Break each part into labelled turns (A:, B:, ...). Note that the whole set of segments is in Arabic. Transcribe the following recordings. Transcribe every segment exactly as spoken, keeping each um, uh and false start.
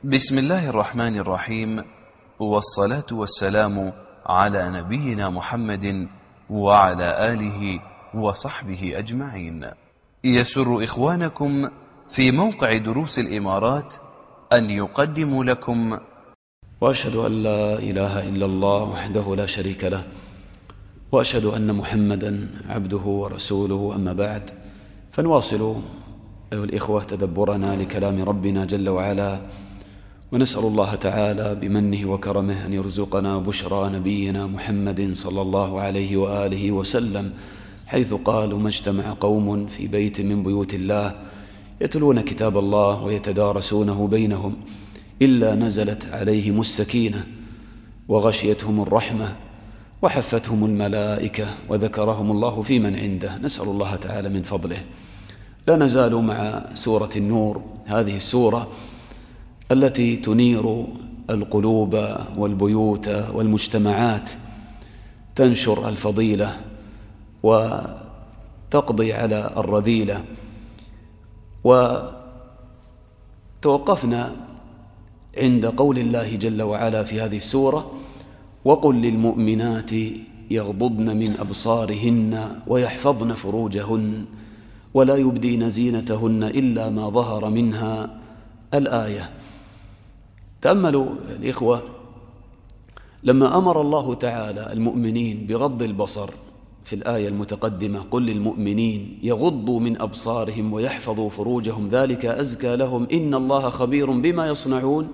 A: بسم الله الرحمن الرحيم، والصلاة والسلام على نبينا محمد وعلى آله وصحبه أجمعين. يسر إخوانكم في موقع دروس الإمارات أن يقدموا لكم
B: وأشهد أن لا إله إلا الله وحده لا شريك له، وأشهد أن محمدا عبده ورسوله. أما بعد، فنواصل أيها الإخوة تدبرنا لكلام ربنا جل وعلا، ونسأل الله تعالى بمنه وكرمه أن يرزقنا بشرى نبينا محمد صلى الله عليه وآله وسلم، حيث قال: ما اجتمع قوم في بيت من بيوت الله يتلون كتاب الله ويتدارسونه بينهم إلا نزلت عليهم السكينة وغشيتهم الرحمة وحفتهم الملائكة وذكرهم الله في من عنده. نسأل الله تعالى من فضله. لا نزال مع سورة النور، هذه السورة التي تنير القلوب والبيوت والمجتمعات، تنشر الفضيلة وتقضي على الرذيلة. وتوقفنا عند قول الله جل وعلا في هذه السورة: وقل للمؤمنات يغضضن من أبصارهن ويحفظن فروجهن ولا يبدين زينتهن إلا ما ظهر منها، الآية. تأملوا الإخوة، لما أمر الله تعالى المؤمنين بغض البصر في الآية المتقدمة: قل للمؤمنين يغضوا من أبصارهم ويحفظوا فروجهم ذلك أزكى لهم إن الله خبير بما يصنعون،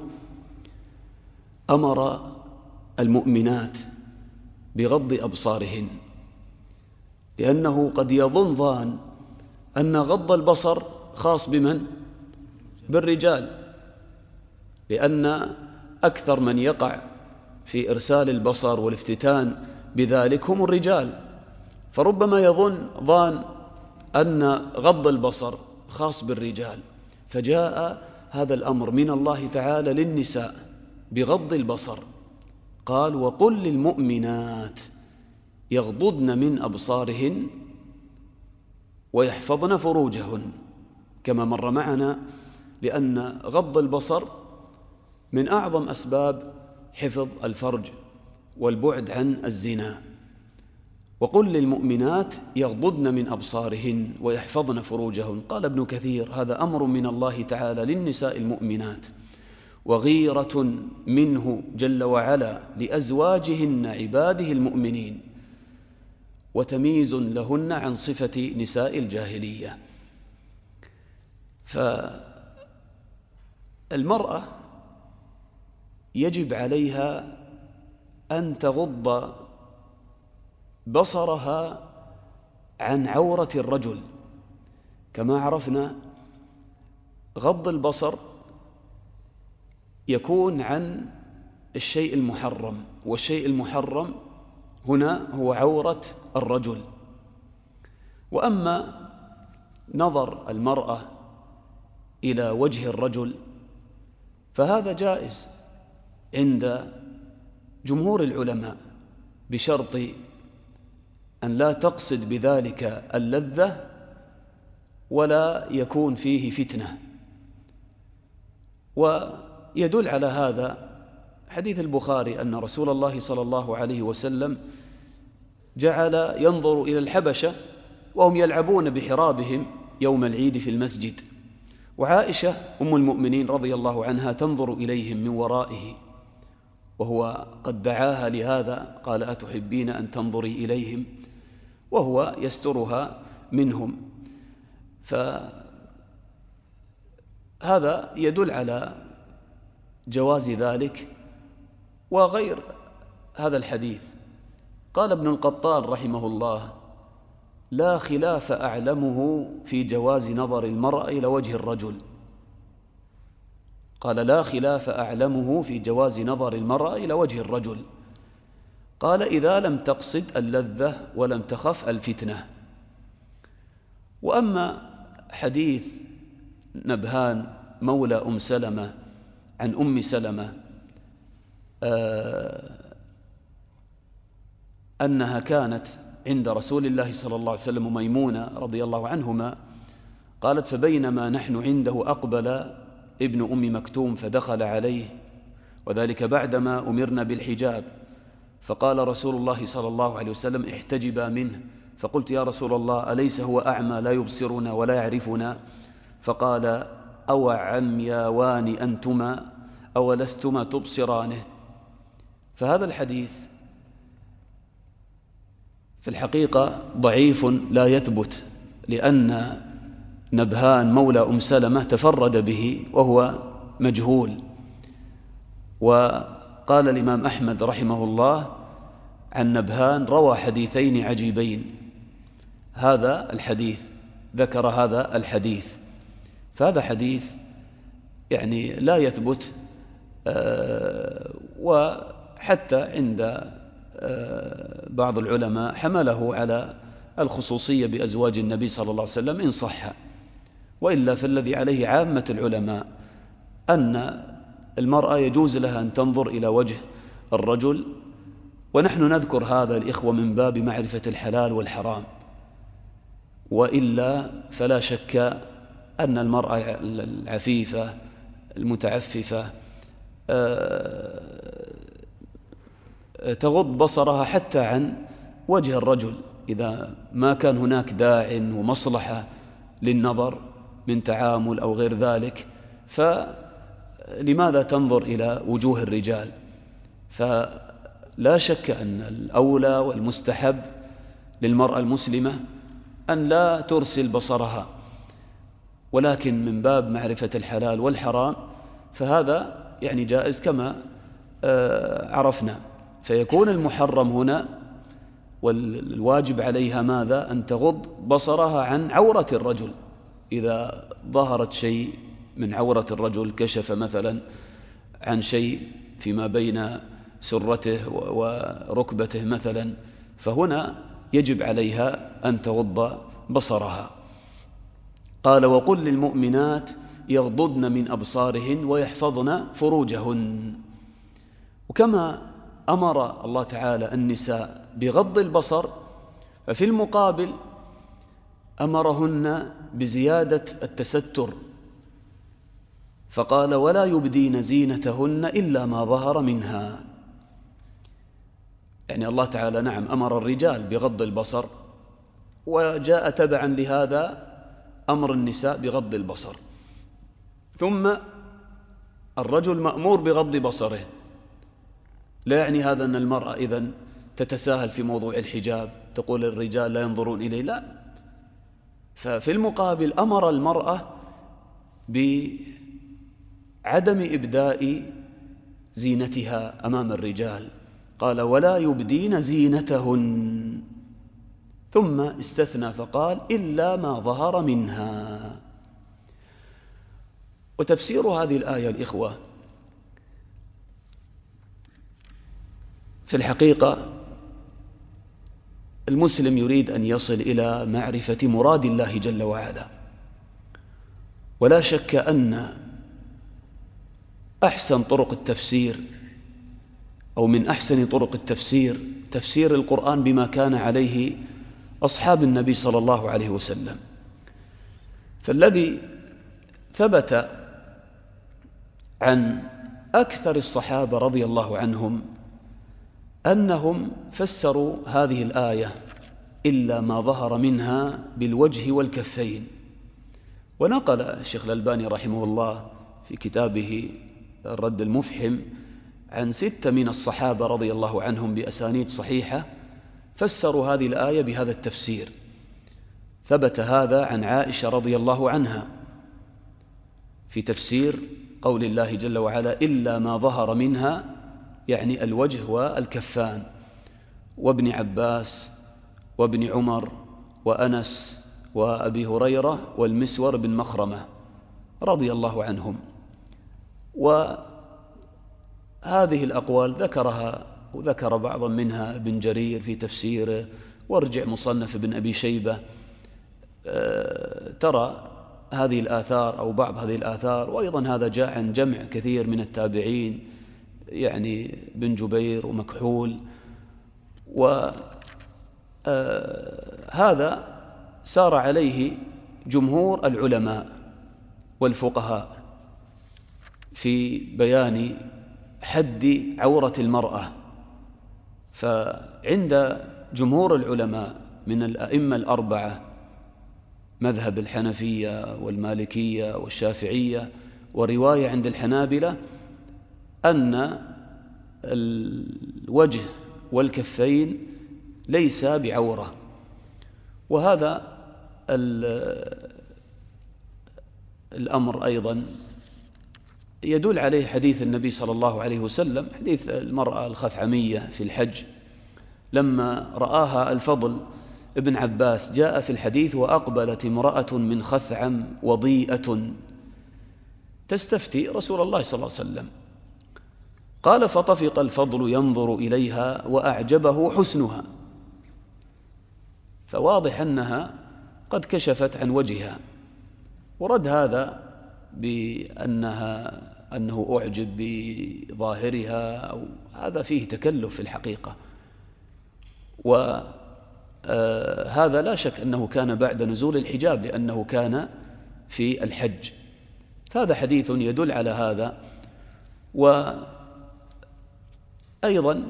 B: أمر المؤمنات بغض أبصارهن، لأنه قد يظن ظان أن غض البصر خاص بمن؟ بالرجال، لأن أكثر من يقع في إرسال البصر والافتتان بذلك هم الرجال، فربما يظن ظان أن غض البصر خاص بالرجال، فجاء هذا الأمر من الله تعالى للنساء بغض البصر. قال: وقل للمؤمنات يغضضن من أبصارهن ويحفظن فروجهن، كما مر معنا، لأن غض البصر من أعظم أسباب حفظ الفرج والبعد عن الزنا. وقل للمؤمنات يغضضن من أبصارهن ويحفظن فروجهن. قال ابن كثير: هذا أمر من الله تعالى للنساء المؤمنات، وغيرة منه جل وعلا لأزواجهن عباده المؤمنين، وتمييز لهن عن صفة نساء الجاهلية. فالمرأة يجب عليها أن تغض بصرها عن عورة الرجل. كما عرفنا، غض البصر يكون عن الشيء المحرم، والشيء المحرم هنا هو عورة الرجل. وأما نظر المرأة إلى وجه الرجل فهذا جائز عند جمهور العلماء، بشرط أن لا تقصد بذلك اللذة ولا يكون فيه فتنة. ويدل على هذا حديث البخاري أن رسول الله صلى الله عليه وسلم جعل ينظر إلى الحبشة وهم يلعبون بحرابهم يوم العيد في المسجد، وعائشة أم المؤمنين رضي الله عنها تنظر إليهم من ورائه، وهو قد دعاها لهذا، قال: أتحبين أن تنظري إليهم؟ وهو يسترها منهم. فهذا يدل على جواز ذلك. وغير هذا الحديث قال ابن القطان رحمه الله: لا خلاف أعلمه في جواز نظر المرأة إلى وجه الرجل. قال: لا خلاف أعلمه في جواز نظر المرأة إلى وجه الرجل. قال: إذا لم تقصد اللذة ولم تخف الفتنة. وأما حديث نبهان مولى أم سلمة عن أم سلمة آه أنها كانت عند رسول الله صلى الله عليه وسلم وميمونة رضي الله عنهما، قالت: فبينما نحن عنده أقبل ابن أم مكتوم فدخل عليه، وذلك بعدما أمرنا بالحجاب، فقال رسول الله صلى الله عليه وسلم: احتجبا منه. فقلت: يا رسول الله، أليس هو أعمى لا يبصرنا ولا يعرفنا؟ فقال: أو عمياوان أنتما أو لستما تبصرانه. فهذا الحديث في الحقيقة ضعيف لا يثبت، لأن نبهان مولى أم سلمة تفرد به وهو مجهول. وقال الإمام أحمد رحمه الله عن نبهان: روى حديثين عجيبين. هذا الحديث ذكر هذا الحديث، فهذا حديث يعني لا يثبت، وحتى عند بعض العلماء حمله على الخصوصية بأزواج النبي صلى الله عليه وسلم إن صح، وإلا فالذي عليه عامة العلماء أن المرأة يجوز لها أن تنظر إلى وجه الرجل، ونحن نذكر هذا الإخوة من باب معرفة الحلال والحرام، وإلا فلا شك أن المرأة العفيفة المتعففة تغض بصرها حتى عن وجه الرجل إذا ما كان هناك داع ومصلحة للنظر من تعامل أو غير ذلك، فلماذا تنظر إلى وجوه الرجال؟ فلا شك أن الأولى والمستحب للمرأة المسلمة أن لا ترسل بصرها، ولكن من باب معرفة الحلال والحرام فهذا يعني جائز كما عرفنا. فيكون المحرم هنا والواجب عليها ماذا؟ أن تغض بصرها عن عورة الرجل. إذا ظهرت شيء من عورة الرجل، كشف مثلا عن شيء فيما بين سرته وركبته مثلا، فهنا يجب عليها أن تغض بصرها. قال: وقل للمؤمنات يغضضن من أبصارهن ويحفظن فروجهن. وكما أمر الله تعالى النساء بغض البصر، ففي المقابل أمرهن بزيادة التستر، فقال: ولا يبدين زينتهن إلا ما ظهر منها. يعني الله تعالى نعم أمر الرجال بغض البصر، وجاء تبعا لهذا أمر النساء بغض البصر، ثم الرجل مأمور بغض بصره. لا يعني هذا أن المرأة إذن تتساهل في موضوع الحجاب، تقول الرجال لا ينظرون إليه، لا. ففي المقابل أمر المرأة بعدم إبداء زينتها أمام الرجال، قال: ولا يبدين زينتهن، ثم استثنى فقال: إلا ما ظهر منها. وتفسير هذه الآية الإخوة في الحقيقة المسلم يريد أن يصل إلى معرفة مراد الله جل وعلا، ولا شك أن أحسن طرق التفسير أو من أحسن طرق التفسير تفسير القرآن بما كان عليه أصحاب النبي صلى الله عليه وسلم. فالذي ثبت عن أكثر الصحابة رضي الله عنهم أنهم فسروا هذه الآية إلا ما ظهر منها بالوجه والكفين. ونقل الشيخ الألباني رحمه الله في كتابه الرد المفحم عن ستة من الصحابة رضي الله عنهم بأسانيد صحيحة فسروا هذه الآية بهذا التفسير. ثبت هذا عن عائشة رضي الله عنها في تفسير قول الله جل وعلا: إلا ما ظهر منها، يعني الوجه والكفان، وابن عباس وابن عمر وأنس وأبي هريرة والمسور بن مخرمة رضي الله عنهم. وهذه الأقوال ذكرها وذكر بعضا منها ابن جرير في تفسيره، وارجع مصنف ابن أبي شيبة ترى هذه الآثار أو بعض هذه الآثار. وأيضا هذا جاء عن جمع كثير من التابعين، يعني بن جبير ومكحول، وهذا سار عليه جمهور العلماء والفقهاء، في بيان حد عورة المرأة. فعند جمهور العلماء من الأئمة الأربعة، مذهب الحنفية والمالكية والشافعية، ورواية عند الحنابلة، أن الوجه والكفين ليس بعورة. وهذا الأمر أيضا يدل عليه حديث النبي صلى الله عليه وسلم، حديث المرأة الخثعمية في الحج لما رآها الفضل ابن عباس، جاء في الحديث: وأقبلت امرأة من خثعم وضيئة تستفتي رسول الله صلى الله عليه وسلم. قال: فطفق الفضل ينظر إليها وأعجبه حسنها. فواضح أنها قد كشفت عن وجهها، ورد هذا بأنها أنه أعجب بظاهرها، أو هذا فيه تكلف في الحقيقة. وهذا لا شك أنه كان بعد نزول الحجاب، لأنه كان في الحج. هذا حديث يدل على هذا. وأيضا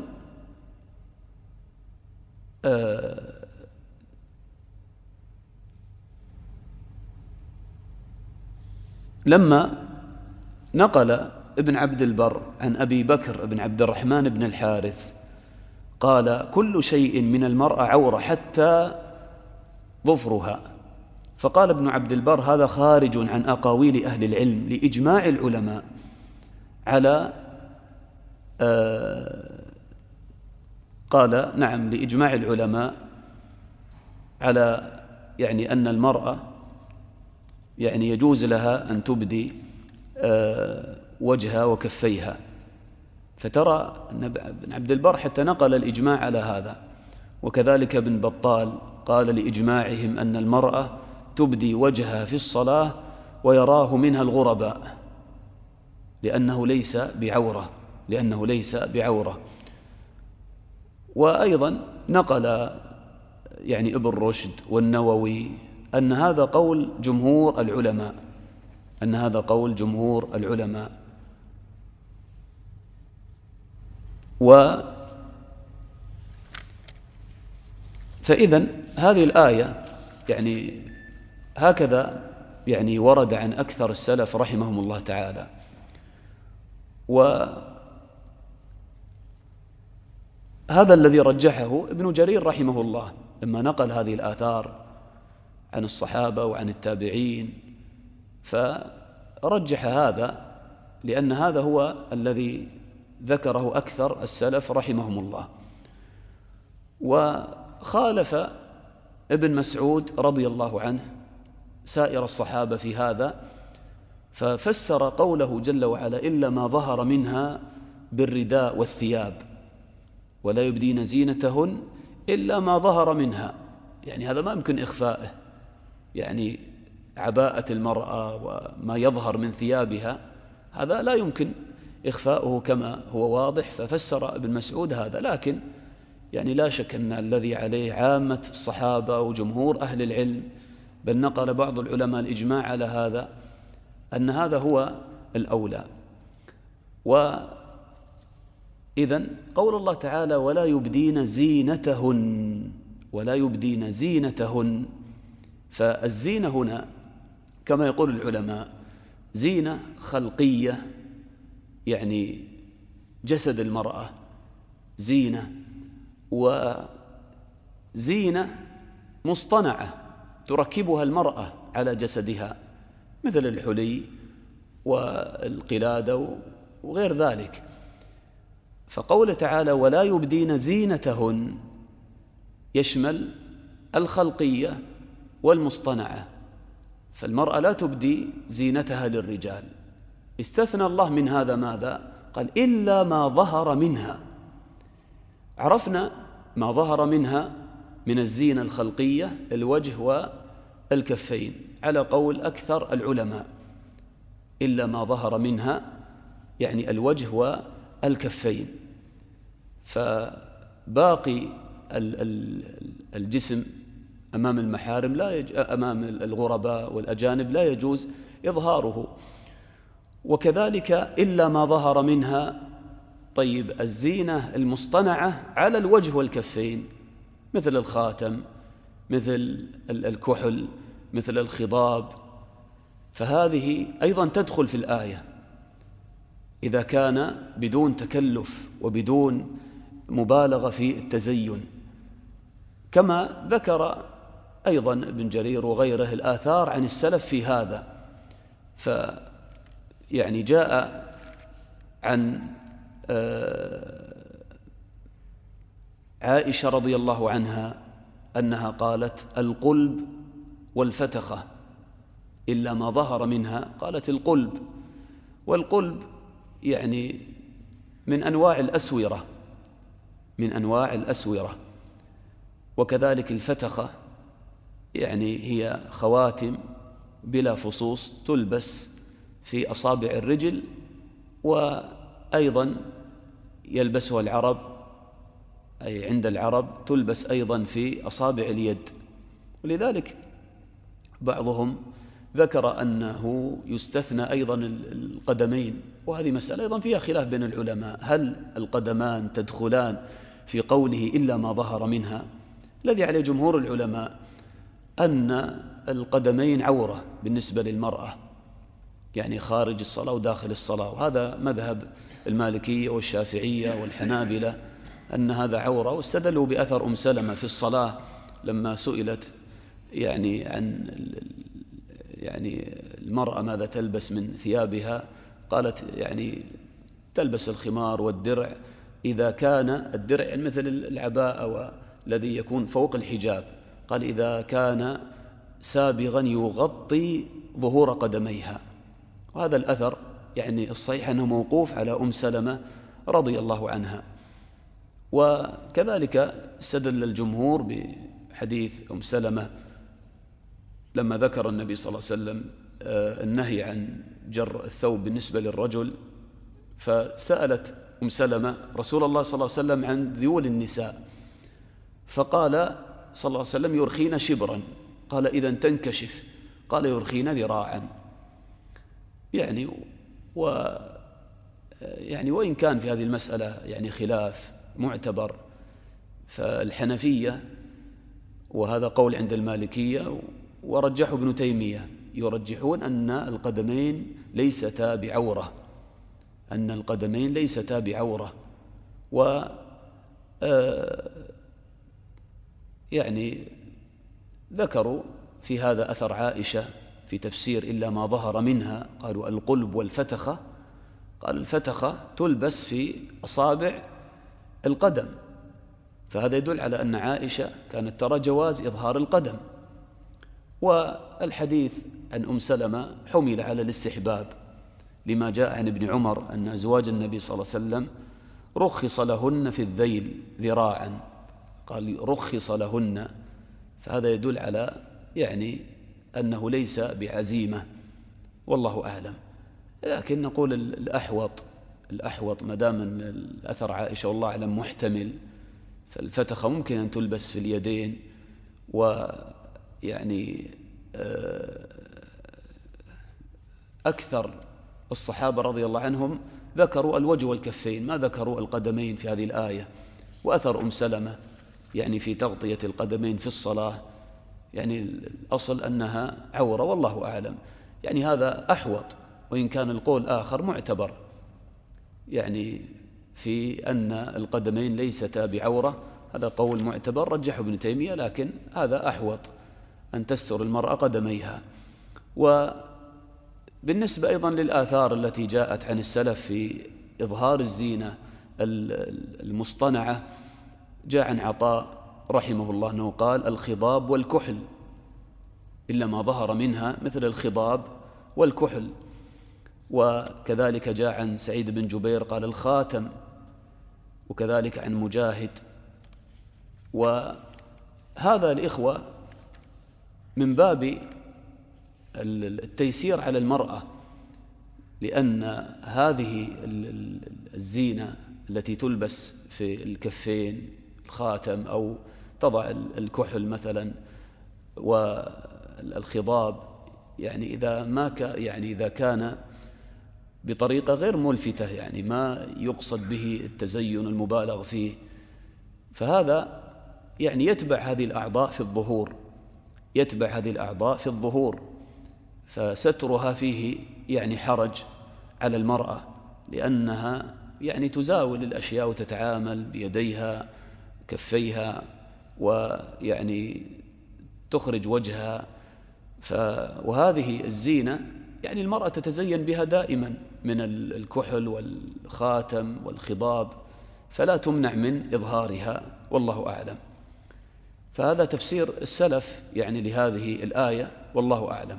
B: لما نقل ابن عبد البر عن أبي بكر بن عبد الرحمن بن الحارث قال: كل شيء من المرأة عورة حتى ظفرها. فقال ابن عبد البر: هذا خارج عن أقاويل أهل العلم لإجماع العلماء على آه قال نعم لإجماع العلماء على يعني أن المرأة يعني يجوز لها أن تبدي آه وجهها وكفيها. فترى أن ابن عبد البر حتى نقل الإجماع على هذا. وكذلك ابن بطال قال لإجماعهم أن المرأة تبدي وجهها في الصلاة ويراه منها الغرباء، لأنه ليس بعورة لأنه ليس بعورة. وأيضا نقل يعني ابن رشد والنووي أن هذا قول جمهور العلماء أن هذا قول جمهور العلماء. و فإذن هذه الآية يعني هكذا يعني ورد عن أكثر السلف رحمهم الله تعالى. وهذا الذي رجحه ابن جرير رحمه الله لما نقل هذه الآثار عن الصحابة وعن التابعين، فرجح هذا لأن هذا هو الذي ذكره أكثر السلف رحمهم الله. وخالف ابن مسعود رضي الله عنه سائر الصحابة في هذا، ففسر قوله جل وعلا: إلا ما ظهر منها بالرداء والثياب ولا يبدين زينتهن إلا ما ظهر منها. يعني هذا ما يمكن إخفائه، يعني عباءة المرأة وما يظهر من ثيابها هذا لا يمكن إخفاؤه كما هو واضح. ففسر ابن مسعود هذا، لكن يعني لا شك أن الذي عليه عامة الصحابة وجمهور أهل العلم، بل نقل بعض العلماء الإجماع على هذا، أن هذا هو الأولى. وإذن قول الله تعالى: ولا يبدين زينتهن ولا يبدين زينتهن، فالزينة هنا كما يقول العلماء زينة خلقية، يعني جسد المرأة زينة، وزينة مصطنعة تركبها المرأة على جسدها مثل الحلي والقلادة وغير ذلك. فقوله تعالى: ولا يبدين زينتهن يشمل الخلقية والمصطنعة، فالمرأة لا تبدي زينتها للرجال. استثنى الله من هذا ماذا؟ قال: إلا ما ظهر منها. عرفنا ما ظهر منها من الزينة الخلقية الوجه والكفين على قول أكثر العلماء، إلا ما ظهر منها يعني الوجه والكفين. فباقي الجسم أمام المحارم لا يج... أمام الغرباء والأجانب لا يجوز إظهاره. وكذلك إلا ما ظهر منها. طيب الزينة المصطنعة على الوجه والكفين مثل الخاتم، مثل الكحل، مثل الخضاب، فهذه أيضا تدخل في الآية إذا كان بدون تكلف وبدون مبالغة في التزين، كما ذكر أيضا ابن جرير وغيره الآثار عن السلف في هذا. فيعني جاء عن عائشة رضي الله عنها أنها قالت: القلب والفتخة إلا ما ظهر منها. قالت القلب، والقلب يعني من أنواع الأسورة، من أنواع الأسورة. وكذلك الفتخة يعني هي خواتم بلا فصوص تلبس في أصابع الرجل، وأيضا يلبسها العرب، أي عند العرب تلبس أيضا في أصابع اليد. ولذلك بعضهم ذكر أنه يستثنى أيضا القدمين، وهذه مسألة أيضا فيها خلاف بين العلماء، هل القدمان تدخلان في قوله إلا ما ظهر منها؟ الذي عليه جمهور العلماء أن القدمين عورة بالنسبة للمرأة، يعني خارج الصلاة وداخل الصلاة، وهذا مذهب المالكية والشافعية والحنابلة أن هذا عورة. واستدلوا بأثر أم سلمة في الصلاة لما سئلت يعني عن يعني المرأة ماذا تلبس من ثيابها، قالت يعني تلبس الخمار والدرع إذا كان الدرع يعني مثل العباءة الذي يكون فوق الحجاب، قال إذا كان سابغا يغطي ظهور قدميها. وهذا الأثر يعني الصحيح أنه موقوف على أم سلمة رضي الله عنها. وكذلك استدل الجمهور بحديث أم سلمة لما ذكر النبي صلى الله عليه وسلم النهي عن جر الثوب بالنسبة للرجل، فسألت أم سلمة رسول الله صلى الله عليه وسلم عن ذيول النساء، فقال صلى الله عليه وسلم: يرخين شبرا. قال: إذا تنكشف؟ قال: يرخين ذراعا. يعني و يعني وإن كان في هذه المسألة يعني خلاف معتبر، فالحنفية وهذا قول عند المالكية ورجحوا ابن تيمية يرجحون أن القدمين ليستا بعورة، أن القدمين ليستا بعورة. و يعني ذكروا في هذا أثر عائشة في تفسير إلا ما ظهر منها، قالوا القلب والفتخة، قال الفتخة تلبس في أصابع القدم، فهذا يدل على أن عائشة كانت ترى جواز إظهار القدم. والحديث عن أم سلمة حمل على الاستحباب لما جاء عن ابن عمر أن أزواج النبي صلى الله عليه وسلم رخص لهن في الذيل ذراعا، قال رخص لهن، فهذا يدل على يعني أنه ليس بعزيمة، والله أعلم. لكن نقول الأحوط الأحوط ما دام الأثر عائشة والله أعلم محتمل، فالفتخة ممكن أن تلبس في اليدين، ويعني أكثر الصحابة رضي الله عنهم ذكروا الوجه والكفين، ما ذكروا القدمين في هذه الآية. وأثر أم سلمة يعني في تغطية القدمين في الصلاة يعني الأصل أنها عورة، والله أعلم. يعني هذا أحوط، وإن كان القول آخر معتبر يعني في أن القدمين ليستا بعورة، هذا قول معتبر رجحه ابن تيمية، لكن هذا أحوط أن تستر المرأة قدميها. وبالنسبة أيضا للآثار التي جاءت عن السلف في إظهار الزينة المصطنعة، جاء عن عطاء رحمه الله أنه قال الخضاب والكحل إلا ما ظهر منها، مثل الخضاب والكحل. وكذلك جاء عن سعيد بن جبير قال الخاتم، وكذلك عن مجاهد. وهذا الإخوة من باب التيسير على المرأة، لأن هذه الزينة التي تلبس في الكفين الخاتم أو تضع الكحل مثلا والخضاب، يعني إذا ما ك يعني إذا كان بطريقة غير ملفتة، يعني ما يقصد به التزين المبالغ فيه، فهذا يعني يتبع هذه الأعضاء في الظهور يتبع هذه الأعضاء في الظهور فسترها فيه يعني حرج على المرأة، لأنها يعني تزاول الأشياء وتتعامل بيديها كفيها ويعني تخرج وجهها. ف... وهذه الزينة يعني المرأة تتزين بها دائما من الكحل والخاتم والخضاب، فلا تمنع من إظهارها، والله أعلم. فهذا تفسير السلف يعني لهذه الآية، والله أعلم.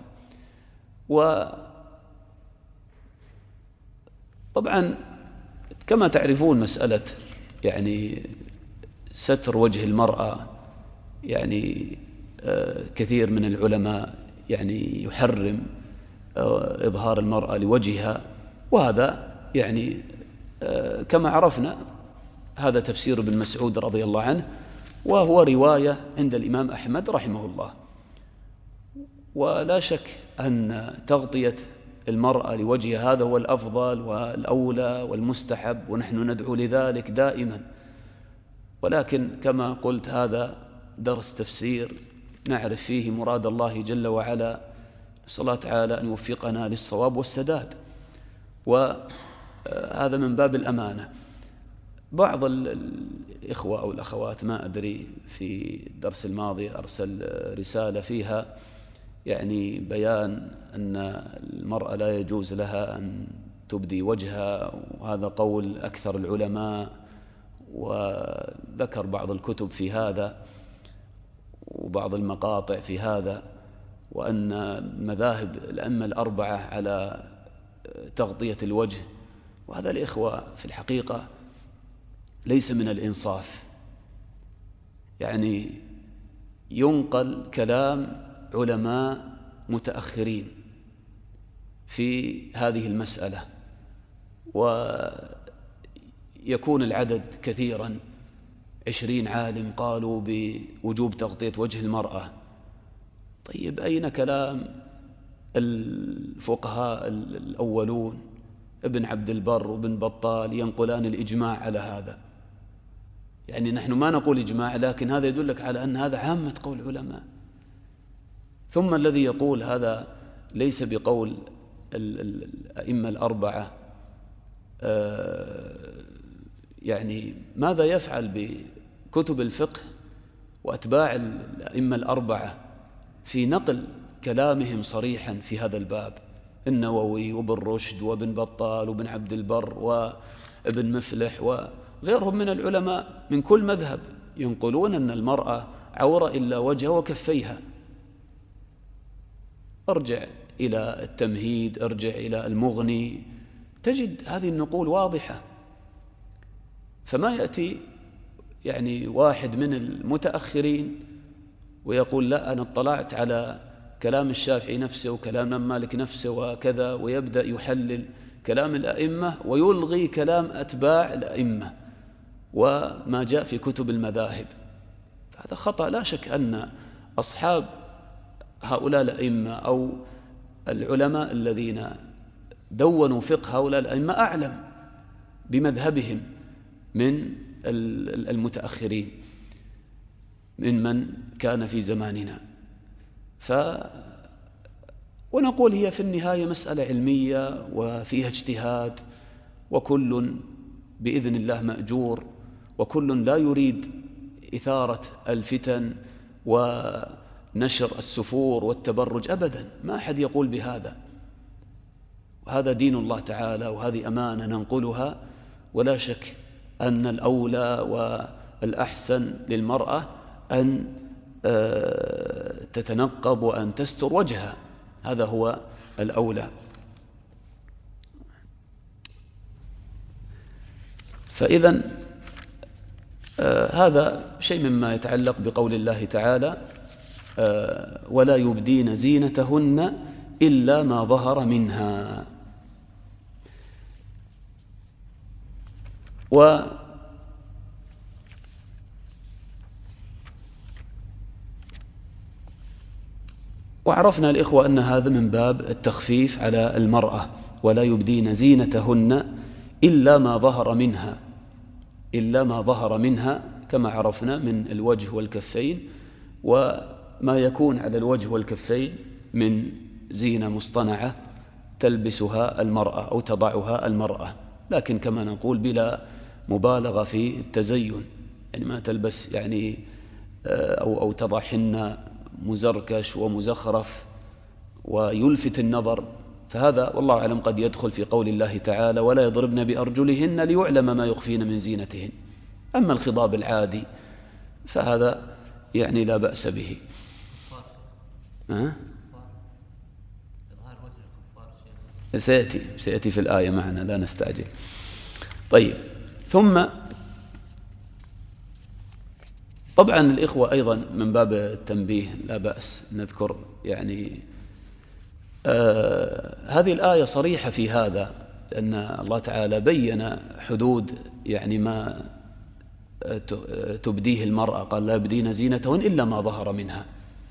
B: وطبعا كما تعرفون مسألة يعني ستر وجه المرأة، يعني كثير من العلماء يعني يحرم إظهار المرأة لوجهها، وهذا يعني كما عرفنا هذا تفسير ابن مسعود رضي الله عنه، وهو رواية عند الإمام أحمد رحمه الله. ولا شك أن تغطية المرأة لوجهها هذا هو الأفضل والأولى والمستحب، ونحن ندعو لذلك دائما، ولكن كما قلت هذا درس تفسير نعرف فيه مراد الله جل وعلا، نسأل الله تعالى أن يوفقنا للصواب والسداد، وهذا من باب الأمانة. بعض الإخوة أو الأخوات ما أدري في الدرس الماضي أرسل رسالة فيها يعني بيان أن المرأة لا يجوز لها أن تبدي وجهها، وهذا قول أكثر العلماء، وذكر بعض الكتب في هذا وبعض المقاطع في هذا، وأن مذاهب الأئمة الأربعة على تغطية الوجه، وهذا الإخوة في الحقيقة ليس من الإنصاف. يعني ينقل كلام علماء متأخرين في هذه المسألة، ويكون العدد كثيرا، عشرين عالم قالوا بوجوب تغطية وجه المرأة. طيب أين كلام الفقهاء الأولون ابن عبد البر وابن بطال ينقلان الإجماع على هذا؟ يعني نحن ما نقول إجماع، لكن هذا يدلك على أن هذا عامة قول علماء. ثم الذي يقول هذا ليس بقول الأئمة الأربعة، يعني ماذا يفعل بكتب الفقه وأتباع الأئمة الأربعة في نقل كلامهم صريحا في هذا الباب؟ النووي وابن رشد وابن بطال وابن عبد البر وابن مفلح وغيرهم من العلماء من كل مذهب ينقلون أن المرأة عورة إلا وجهها وكفيها. ارجع إلى التمهيد، ارجع إلى المغني، تجد هذه النقول واضحة. فما يأتي يعني واحد من المتأخرين ويقول لا أنا اطلعت على كلام الشافعي نفسه وكلام الإمام مالك نفسه وكذا، ويبدأ يحلل كلام الأئمة ويلغي كلام أتباع الأئمة وما جاء في كتب المذاهب. هذا خطأ. لا شك أن أصحاب هؤلاء الأئمة أو العلماء الذين دونوا فقه هؤلاء الأئمة أعلم بمذهبهم من المتأخرين من من كان في زماننا. ف ونقول هي في النهاية مسألة علمية وفيها اجتهاد، وكل بإذن الله مأجور، وكل لا يريد إثارة الفتن ونشر السفور والتبرج أبدا، ما أحد يقول بهذا. وهذا دين الله تعالى، وهذه أمانة ننقلها، ولا شك أن الأولى والأحسن للمرأة أن تتنقب وأن تستر وجهها، هذا هو الأولى. فإذن آه هذا شيء مما يتعلق بقول الله تعالى آه ولا يبدين زينتهن إلا ما ظهر منها. و وعرفنا الإخوة أن هذا من باب التخفيف على المرأة ولا يبدين زينتهن إلا ما ظهر منها إلا ما ظهر منها كما عرفنا من الوجه والكفين، وما يكون على الوجه والكفين من زينة مصطنعة تلبسها المرأة أو تضعها المرأة، لكن كما نقول بلا مبالغة في التزين، يعني ما تلبس يعني أو, أو تضع حنة مزركش ومزخرف ويلفت النظر، فهذا والله أعلم قد يدخل في قول الله تعالى ولا يضربن بأرجلهن ليعلم ما يخفين من زينتهن. أما الخضاب العادي فهذا يعني لا بأس به. أه؟ سيأتي سيأتي في الآية معنا، لا نستعجل. طيب، ثم طبعا الإخوة أيضا من باب التنبيه لا بأس نذكر يعني آه هذه الآية صريحة في هذا، لأن الله تعالى بين حدود يعني ما تبديه المرأة، قال لا يبدين زينتهن إلا ما ظهر منها.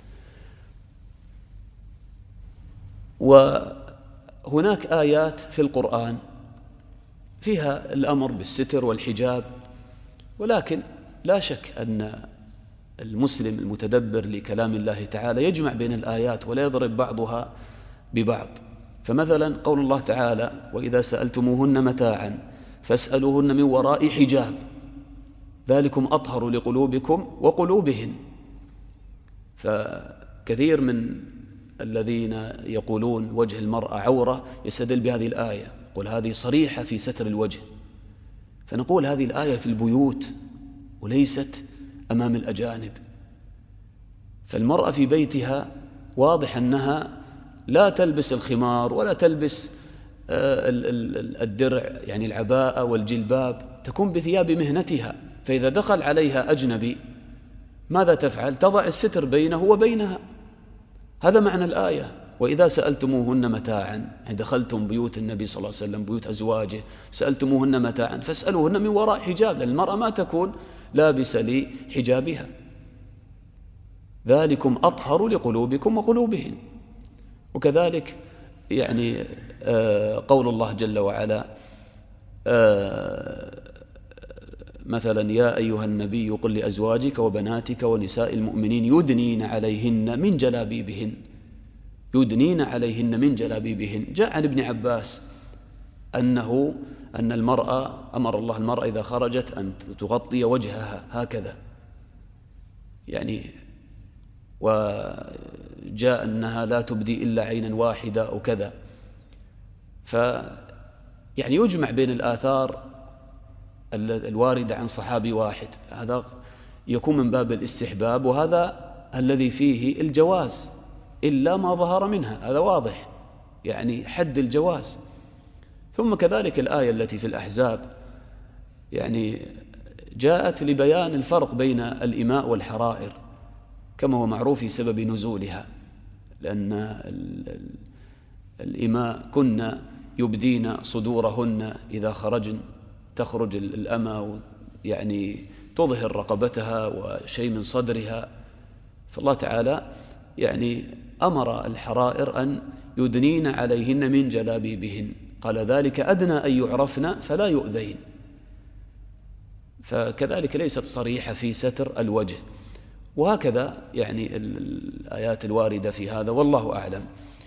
B: وهناك آيات في القرآن فيها الأمر بالستر والحجاب، ولكن لا شك أن المسلم المتدبر لكلام الله تعالى يجمع بين الآيات ولا يضرب بعضها ببعض. فمثلا قول الله تعالى وإذا سألتموهن متاعا فاسألوهن من وراء حجاب ذلكم أطهر لقلوبكم وقلوبهن. فكثير من الذين يقولون وجه المرأة عورة يستدل بهذه الآية، يقول هذه صريحة في ستر الوجه، فنقول هذه الآية في البيوت وليست أمام الأجانب. فالمرأة في بيتها واضح أنها لا تلبس الخمار ولا تلبس الدرع يعني العباءة والجلباب، تكون بثياب مهنتها، فإذا دخل عليها أجنبي ماذا تفعل؟ تضع الستر بينه وبينها. هذا معنى الآية وإذا سألتموهن متاعا، دخلتم بيوت النبي صلى الله عليه وسلم بيوت أزواجه سألتموهن متاعا فاسألوهن من وراء حجاب، لأن المرأة ما تكون لابسة لحجابها، ذلكم أطهر لقلوبكم وقلوبهن. وكذلك يعني قول الله جل وعلا مثلا يا أيها النبي قل لأزواجك وبناتك ونساء المؤمنين يدنين عليهن من جلابيبهن، يدنين عليهن من جلابيبهن. جاء عن ابن عباس أنه أن المرأة أمر الله المرأة إذا خرجت أن تغطي وجهها هكذا يعني، وجاء أنها لا تبدي إلا عينا واحدة أو كذا. فيعني يجمع بين الآثار الواردة عن صحابي واحد، هذا يكون من باب الاستحباب، وهذا الذي فيه الجواز إلا ما ظهر منها، هذا واضح يعني حد الجواز. ثم كذلك الآية التي في الأحزاب يعني جاءت لبيان الفرق بين الإماء والحرائر كما هو معروف في سبب نزولها، لأن الإماء كنا يبدين صدورهن إذا خرجن، تخرج الأمة يعني تظهر رقبتها وشيء من صدرها، فالله تعالى يعني أمر الحرائر أن يدنين عليهن من جلابيبهن، قال ذلك أدنى أن يعرفن فلا يؤذين. فكذلك ليست صريحة في ستر الوجه، وهكذا يعني الآيات الواردة في هذا والله أعلم.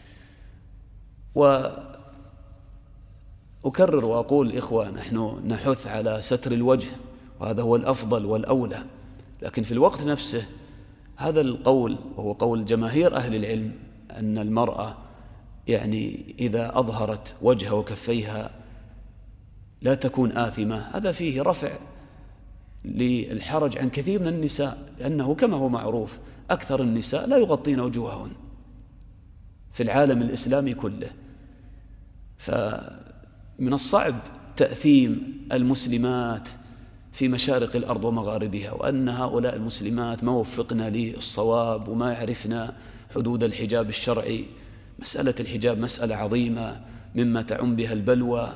B: وأكرر وأقول إخوة نحن نحث على ستر الوجه وهذا هو الأفضل والأولى، لكن في الوقت نفسه هذا القول وهو قول جماهير أهل العلم أن المرأة يعني إذا أظهرت وجهها وكفيها لا تكون آثمة، هذا فيه رفع للحرج عن كثير من النساء، لأنه كما هو معروف أكثر النساء لا يغطين وجوههن في العالم الإسلامي كله. فمن الصعب تأثيم المسلمات في مشارق الأرض ومغاربها، وأن هؤلاء المسلمات ما وفقنا للصواب وما يعرفنا حدود الحجاب الشرعي. مسألة الحجاب مسألة عظيمة مما تعم بها البلوى،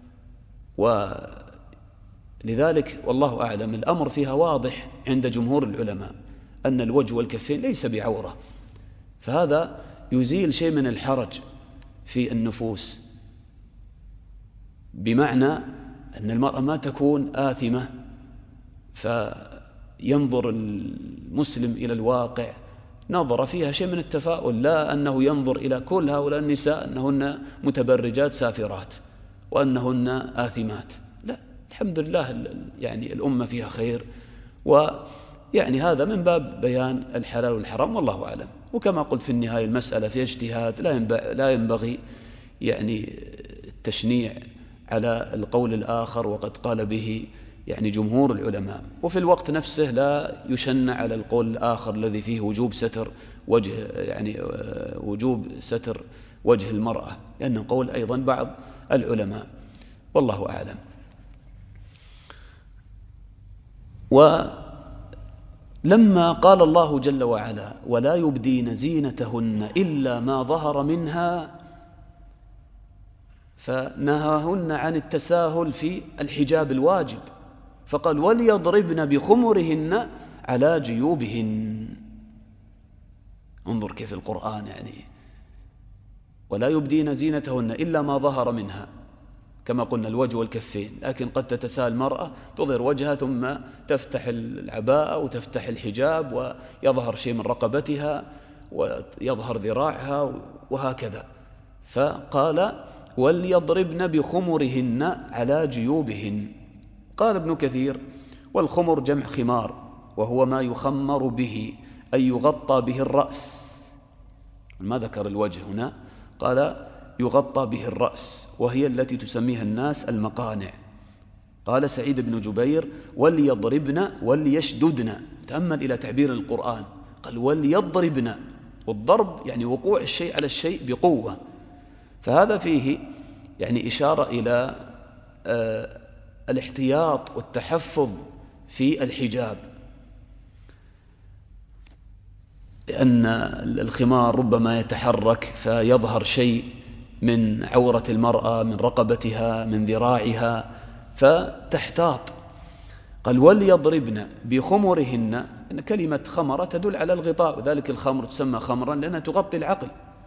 B: ولذلك والله أعلم الأمر فيها واضح عند جمهور العلماء أن الوجه والكفين ليس بعورة، فهذا يزيل شيء من الحرج في النفوس، بمعنى أن المرأة ما تكون آثمة فينظر المسلم إلى الواقع نظر فيها شيء من التفاؤل، لا أنه ينظر إلى كل هؤلاء النساء أنهن متبرجات سافرات وأنهن آثمات، لا، الحمد لله يعني الأمة فيها خير، ويعني هذا من باب بيان الحلال والحرام والله أعلم. وكما قلت في النهاية المسألة في اجتهاد، لا ينبغي يعني التشنيع على القول الآخر وقد قال به يعني جمهور العلماء، وفي الوقت نفسه لا يشنع على القول الآخر الذي فيه وجوب ستر وجه يعني وجوب ستر وجه المرأة، لأنه قول أيضا بعض العلماء والله أعلم. ولما قال الله جل وعلا ولا يبدين زينتهن إلا ما ظهر منها، فنهاهن عن التساهل في الحجاب الواجب، فقال وليضربن بخمرهن على جيوبهن. انظر كيف القرآن يعني ولا يبدين زينتهن إلا ما ظهر منها، كما قلنا الوجه والكفين، لكن قد تتساهل المرأة تظهر وجهها ثم تفتح العباءة وتفتح الحجاب ويظهر شيء من رقبتها ويظهر ذراعها وهكذا، فقال وليضربن بخمرهن على جيوبهن. قال ابن كثير والخمر جمع خمار، وهو ما يخمر به أي يغطى به الرأس، ما ذكر الوجه هنا، قال يغطى به الرأس، وهي التي تسميها الناس المقانع. قال سعيد بن جبير وليضربن وليشددن، تأمل إلى تعبير القرآن، قال وليضربن، والضرب يعني وقوع الشيء على الشيء بقوة، فهذا فيه يعني إشارة إلى آه الاحتياط والتحفظ في الحجاب، لأن الخمار ربما يتحرك فيظهر شيء من عورة المرأة، من رقبتها، من ذراعها، فتحتاط. قال وليضربن بخمرهن، إن كلمة خمرة تدل على الغطاء، وذلك الخمر تسمى خمرا لأنها تغطي العقل،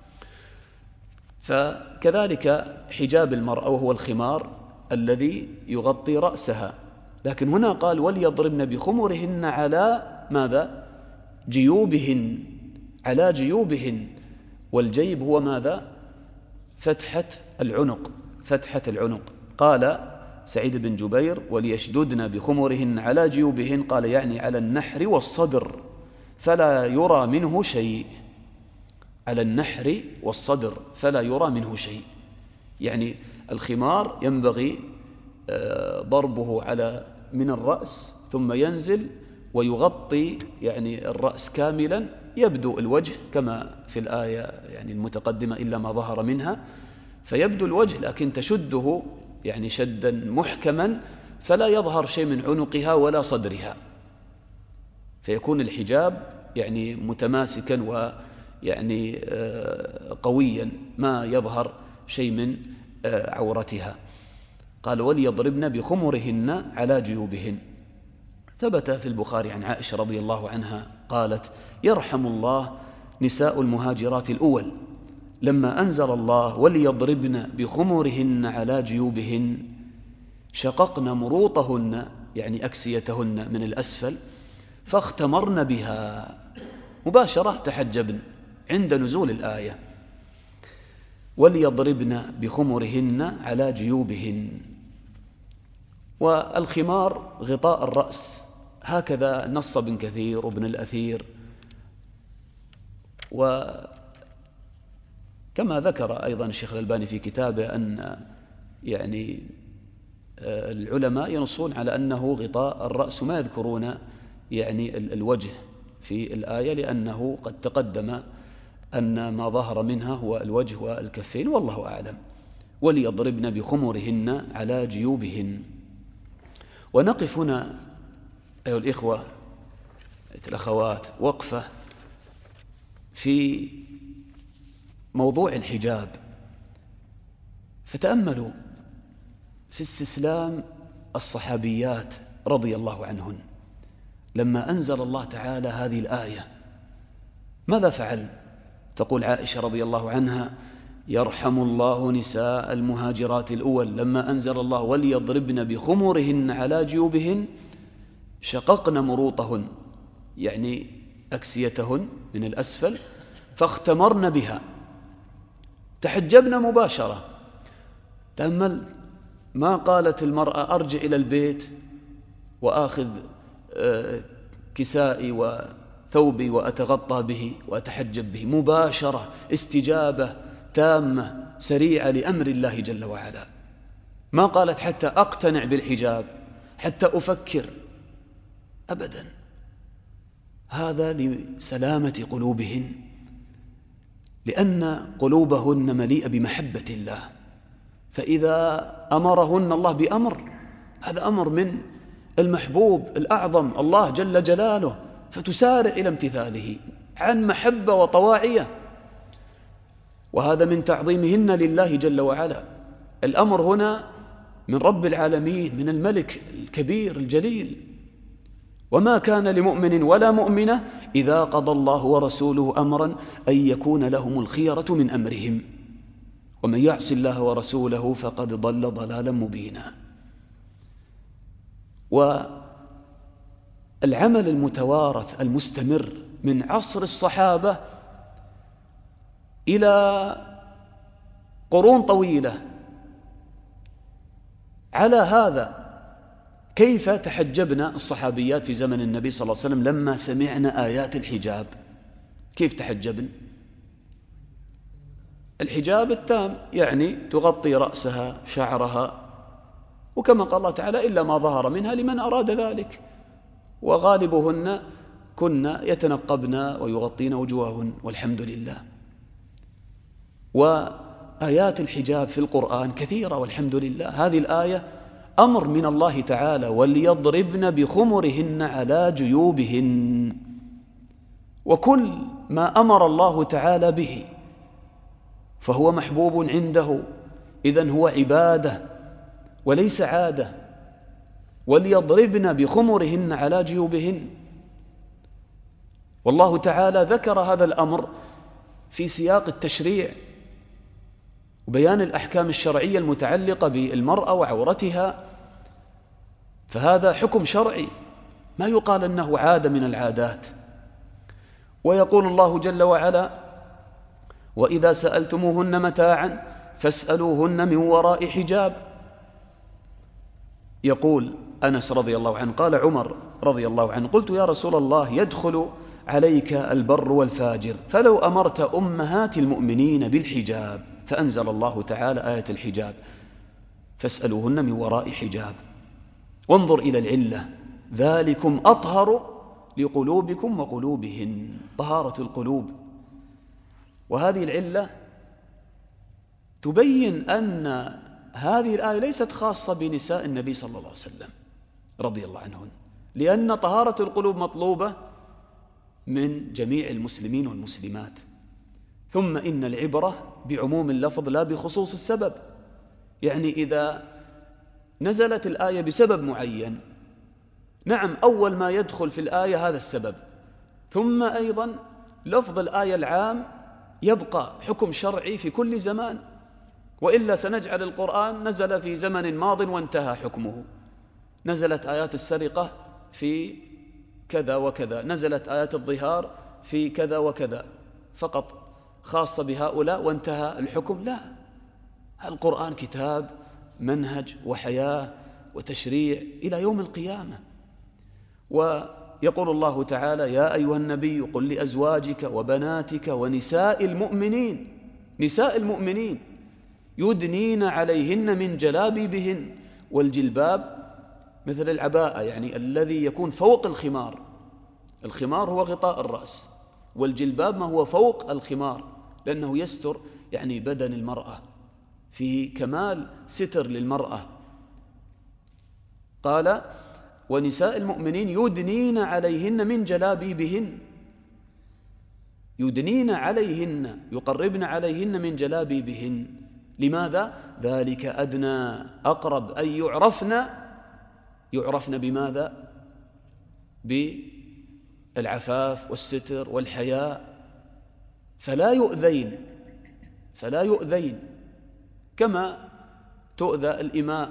B: فكذلك حجاب المرأة وهو الخمار الذي يغطي رأسها، لكن هنا قال وليضربن بخمرهن على ماذا؟ جيوبهن، على جيوبهن، والجيب هو ماذا؟ فتحة العنق، فتحة العنق. قال سعيد بن جبير وليشددن بخمرهن على جيوبهن، قال يعني على النحر والصدر فلا يرى منه شيء، على النحر والصدر فلا يرى منه شيء، يعني الخمار ينبغي ضربه على من الرأس ثم ينزل ويغطي يعني الرأس كاملا، يبدو الوجه كما في الآية يعني المتقدمة إلا ما ظهر منها، فيبدو الوجه لكن تشده يعني شدا محكما فلا يظهر شيء من عنقها ولا صدرها، فيكون الحجاب يعني متماسكا ويعني قويا ما يظهر شيء من عورتها. قال وليضربن بخمرهن على جيوبهن. ثبت في البخاري عن عائشة رضي الله عنها قالت يرحم الله نساء المهاجرات الأول لما أنزل الله وليضربن بخمرهن على جيوبهن شققن مروطهن يعني أكسيتهن من الأسفل فاختمرن بها، مباشرة تحجبن عند نزول الآية وليضربن بخمرهن على جيوبهن. والخمار غطاء الرأس، هكذا نص ابن كثير وابن الأثير، وكما ذكر أيضا الشيخ الألباني في كتابه أن يعني العلماء ينصون على أنه غطاء الرأس وما يذكرون يعني الوجه في الآية، لأنه قد تقدم أن ما ظهر منها هو الوجه والكفين والله أعلم. وليضربن بخمرهن على جيوبهن. ونقف هنا أيها الإخوة الأخوات وقفة في موضوع الحجاب، فتأملوا في استسلام الصحابيات رضي الله عنهن لما أنزل الله تعالى هذه الآية، ماذا فعل؟ تقول عائشة رضي الله عنها يرحم الله نساء المهاجرات الأول لما أنزل الله وليضربن بخمرهن على جيوبهن شققن مروطهن، يعني أكسيتهن من الأسفل، فاختمرن بها، تحجبن مباشرة. تأمل، ما قالت المرأة أرجع إلى البيت وآخذ كسائي وثوبي وأتغطى به وأتحجب به، مباشرة، استجابة تامة سريعة لأمر الله جل وعلا. ما قالت حتى أقتنع بالحجاب، حتى أفكر، أبدا. هذا لسلامة قلوبهن، لأن قلوبهن مليئة بمحبة الله، فإذا أمرهن الله بأمر، هذا أمر من المحبوب الأعظم الله جل جلاله، فتسارع إلى امتثاله عن محبة وطواعية، وهذا من تعظيمهن لله جل وعلا. الأمر هنا من رب العالمين، من الملك الكبير الجليل. وما كان لمؤمن ولا مؤمنة إذا قضى الله ورسوله أمرا أن يكون لهم الخيرة من أمرهم، ومن يعص الله ورسوله فقد ضل ضلالا مبينا. والعمل المتوارث المستمر من عصر الصحابة إلى قرون طويلة على هذا. كيف تحجبنا الصحابيات في زمن النبي صلى الله عليه وسلم لما سمعنا آيات الحجاب؟ كيف تحجبن؟ الحجاب التام، يعني تغطي رأسها شعرها، وكما قال الله تعالى إلا ما ظهر منها لمن أراد ذلك، وغالبهن كن يتنقبن ويغطين وجوههن والحمد لله. وآيات الحجاب في القرآن كثيرة والحمد لله. هذه الآية أمر من الله تعالى، وليضربن بخمرهن على جيوبهن. وكل ما أمر الله تعالى به فهو محبوب عنده، إذن هو عبادة وليس عادة. وليضربن بخمرهن على جيوبهن، والله تعالى ذكر هذا الأمر في سياق التشريع وبيان الأحكام الشرعية المتعلقة بالمرأة وعورتها، فهذا حكم شرعي، ما يقال أنه عادة من العادات. ويقول الله جل وعلا: وإذا سألتموهن متاعا فاسألوهن من وراء حجاب. يقول أنس رضي الله عنه: قال عمر رضي الله عنه: قلت يا رسول الله يدخل عليك البر والفاجر، فلو أمرت أمهات المؤمنين بالحجاب، فأنزل الله تعالى آية الحجاب: فاسألوهن من وراء حجاب. وانظر إلى العلة: ذلكم أطهر لقلوبكم وقلوبهن، طهارة القلوب. وهذه العلة تبين أن هذه الآية ليست خاصة بنساء النبي صلى الله عليه وسلم رضي الله عنهن، لأن طهارة القلوب مطلوبة من جميع المسلمين والمسلمات. ثم إن العبرة بعموم اللفظ لا بخصوص السبب، يعني إذا نزلت الآية بسبب معين، نعم أول ما يدخل في الآية هذا السبب، ثم أيضا لفظ الآية العام يبقى حكم شرعي في كل زمان، وإلا سنجعل القرآن نزل في زمن ماض وانتهى حكمه. نزلت آيات السرقة في كذا وكذا، نزلت آيات الظهار في كذا وكذا، فقط خاصة بهؤلاء وانتهى الحكم. لا، القرآن كتاب منهج وحياة وتشريع إلى يوم القيامة. ويقول الله تعالى: يا أيها النبي قل لأزواجك وبناتك ونساء المؤمنين، نساء المؤمنين يدنين عليهن من جلابيبهن. والجلباب مثل العباءة، يعني الذي يكون فوق الخمار. الخمار هو غطاء الرأس، والجلباب ما هو فوق الخمار، لأنه يستر يعني بدن المرأة، فيه كمال ستر للمرأة. قال: ونساء المؤمنين يدنين عليهن من جلابيبهن، يدنين عليهن، يقربن عليهن من جلابيبهن. لماذا؟ ذلك أدنى، أقرب أن يعرفن. يعرفن بماذا؟ بالعفاف والستر والحياء، فلا يؤذين فلا يؤذين كما تؤذى الإماء.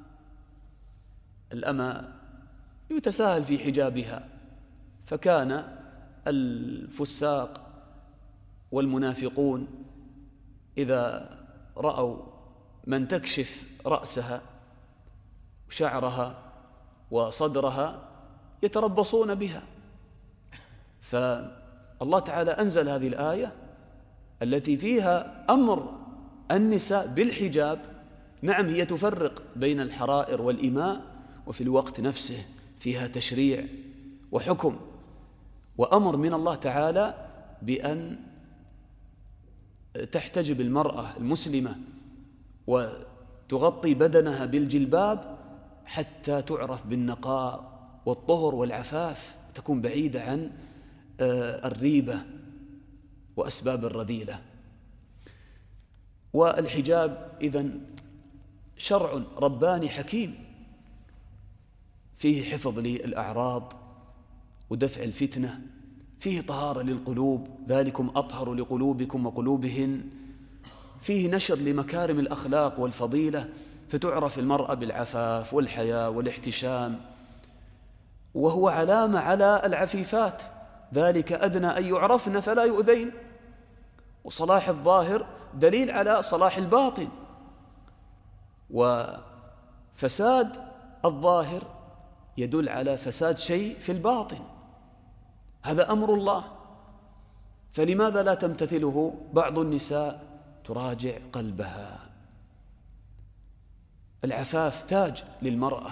B: الأمة يتساهل في حجابها، فكان الفساق والمنافقون إذا رأوا من تكشف رأسها شعرها وصدرها يتربصون بها. فالله تعالى أنزل هذه الآية التي فيها أمر النساء بالحجاب. نعم، هي تفرق بين الحرائر والإماء، وفي الوقت نفسه فيها تشريع وحكم وأمر من الله تعالى بأن تحتجب المرأة المسلمة وتغطي بدنها بالجلباب حتى تعرف بالنقاء والطهر والعفاف، تكون بعيدة عن الريبة وأسباب الرذيلة. والحجاب إذن شرع رباني حكيم فيه حفظ للأعراض ودفع الفتنة، فيه طهارة للقلوب، ذلكم أطهر لقلوبكم وقلوبهن، فيه نشر لمكارم الأخلاق والفضيلة، فتعرف المرأة بالعفاف والحياء والاحتشام، وهو علامة على العفيفات، ذلك أدنى أن يعرفن فلا يؤذين. وصلاح الظاهر دليل على صلاح الباطن، وفساد الظاهر يدل على فساد شيء في الباطن. هذا أمر الله، فلماذا لا تمتثله بعض النساء؟ تراجع قلبها. العفاف تاج للمرأة.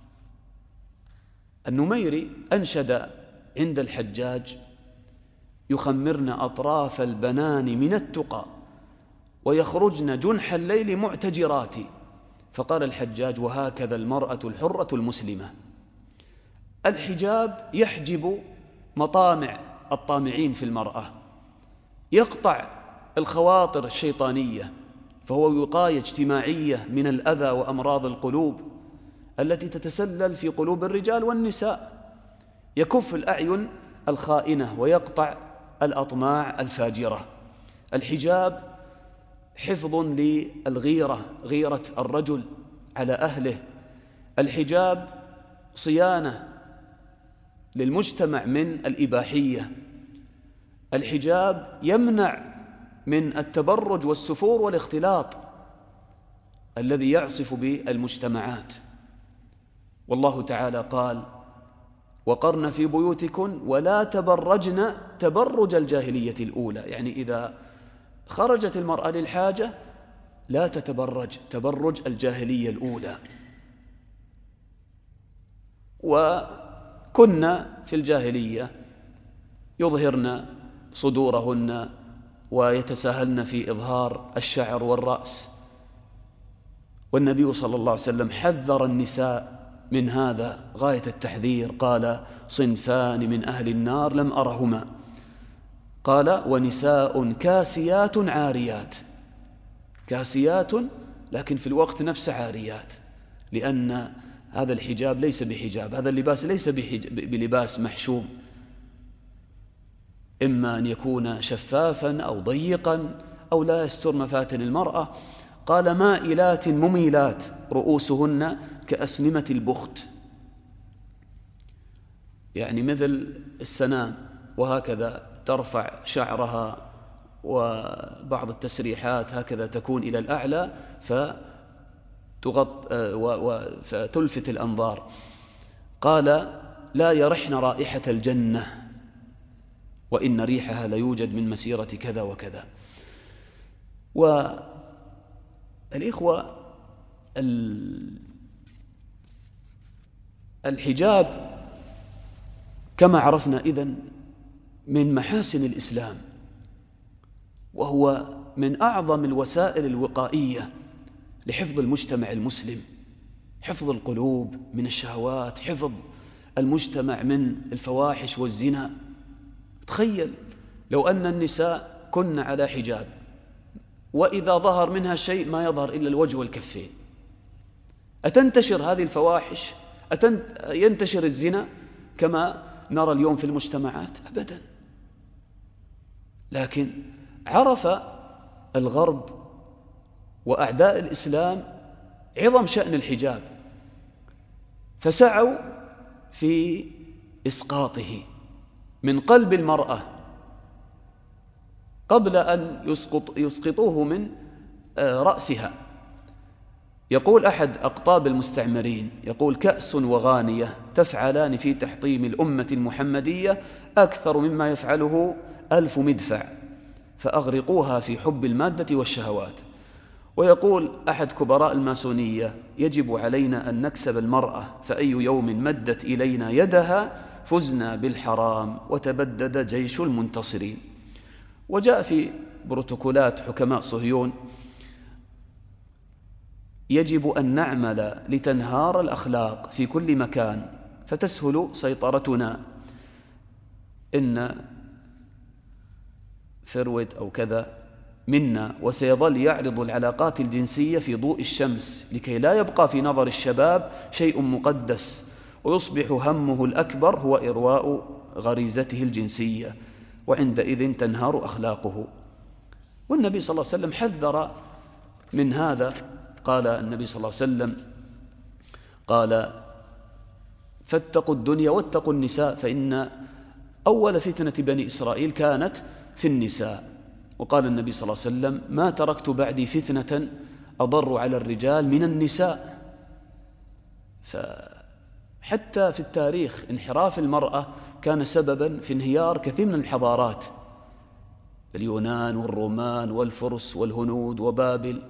B: النميري أنشد عند الحجاج: يخمرن أطراف البنان من التقى ويخرجن جنح الليل معتجرات. فقال الحجاج: وهكذا المرأة الحرة المسلمة. الحجاب يحجب مطامع الطامعين في المرأة، يقطع الخواطر الشيطانية، فهو وقاية اجتماعية من الأذى وأمراض القلوب التي تتسلل في قلوب الرجال والنساء، يكف الأعين الخائنة ويقطع الأطماع الفاجرة. الحجاب حفظ للغيرة، غيرة الرجل على أهله. الحجاب صيانة للمجتمع من الإباحية. الحجاب يمنع من التبرج والسفور والاختلاط الذي يعصف بالمجتمعات. والله تعالى قال: وقرن في بيوتكن ولا تبرجن تبرج الجاهلية الأولى. يعني إذا خرجت المرأة للحاجة لا تتبرج تبرج الجاهلية الأولى. وكنا في الجاهلية يظهرن صدورهن ويتساهلن في إظهار الشعر والرأس، والنبي صلى الله عليه وسلم حذر النساء من هذا غاية التحذير. قال: صنفان من أهل النار لم أرهما. قال: ونساء كاسيات عاريات. كاسيات لكن في الوقت نفسه عاريات، لأن هذا الحجاب ليس بحجاب، هذا اللباس ليس بلباس محشوم، إما أن يكون شفافا أو ضيقا أو لا يستر مفاتن المرأة. قال: مائلات مميلات رؤوسهن كأسنمة البخت، يعني مثل السنام، وهكذا ترفع شعرها، وبعض التسريحات هكذا تكون إلى الأعلى فتغط فتلفت الأنظار. قال: لا يرحن رائحة الجنة وإن ريحها ليوجد من مسيرة كذا وكذا. والإخوة، الحجاب كما عرفنا إذن من محاسن الإسلام، وهو من أعظم الوسائل الوقائية لحفظ المجتمع المسلم، حفظ القلوب من الشهوات، حفظ المجتمع من الفواحش والزنا. تخيل لو أن النساء كن على حجاب، وإذا ظهر منها شيء ما يظهر إلا الوجه والكفين، أتنتشر هذه الفواحش؟ أتنتشر الزنا كما نرى اليوم في المجتمعات؟ أبدا. لكن عرف الغرب وأعداء الإسلام عظم شأن الحجاب، فسعوا في إسقاطه من قلب المرأة قبل أن يسقط يسقطوه من رأسها. يقول أحد أقطاب المستعمرين، يقول: كأس وغانية تفعلان في تحطيم الأمة المحمدية أكثر مما يفعله ألف مدفع، فأغرقوها في حب المادة والشهوات. ويقول أحد كبراء الماسونية: يجب علينا أن نكسب المرأة، فأي يوم مدت إلينا يدها فزنا بالحرام وتبدد جيش المنتصرين. وجاء في بروتوكولات حكماء صهيون: يجب أن نعمل لتنهار الأخلاق في كل مكان فتسهل سيطرتنا. إن فرويد أو كذا منا وسيظل يعرض العلاقات الجنسية في ضوء الشمس لكي لا يبقى في نظر الشباب شيء مقدس، ويصبح همه الأكبر هو إرواء غريزته الجنسية، وعندئذ تنهار أخلاقه. والنبي صلى الله عليه وسلم حذر من هذا. قال النبي صلى الله عليه وسلم: قال: فاتقوا الدنيا واتقوا النساء، فإن أول فتنة بني إسرائيل كانت في النساء. وقال النبي صلى الله عليه وسلم: ما تركت بعدي فتنة أضر على الرجال من النساء. فحتى في التاريخ انحراف المرأة كان سببا في انهيار كثير من الحضارات، اليونان والرومان والفرس والهنود وبابل،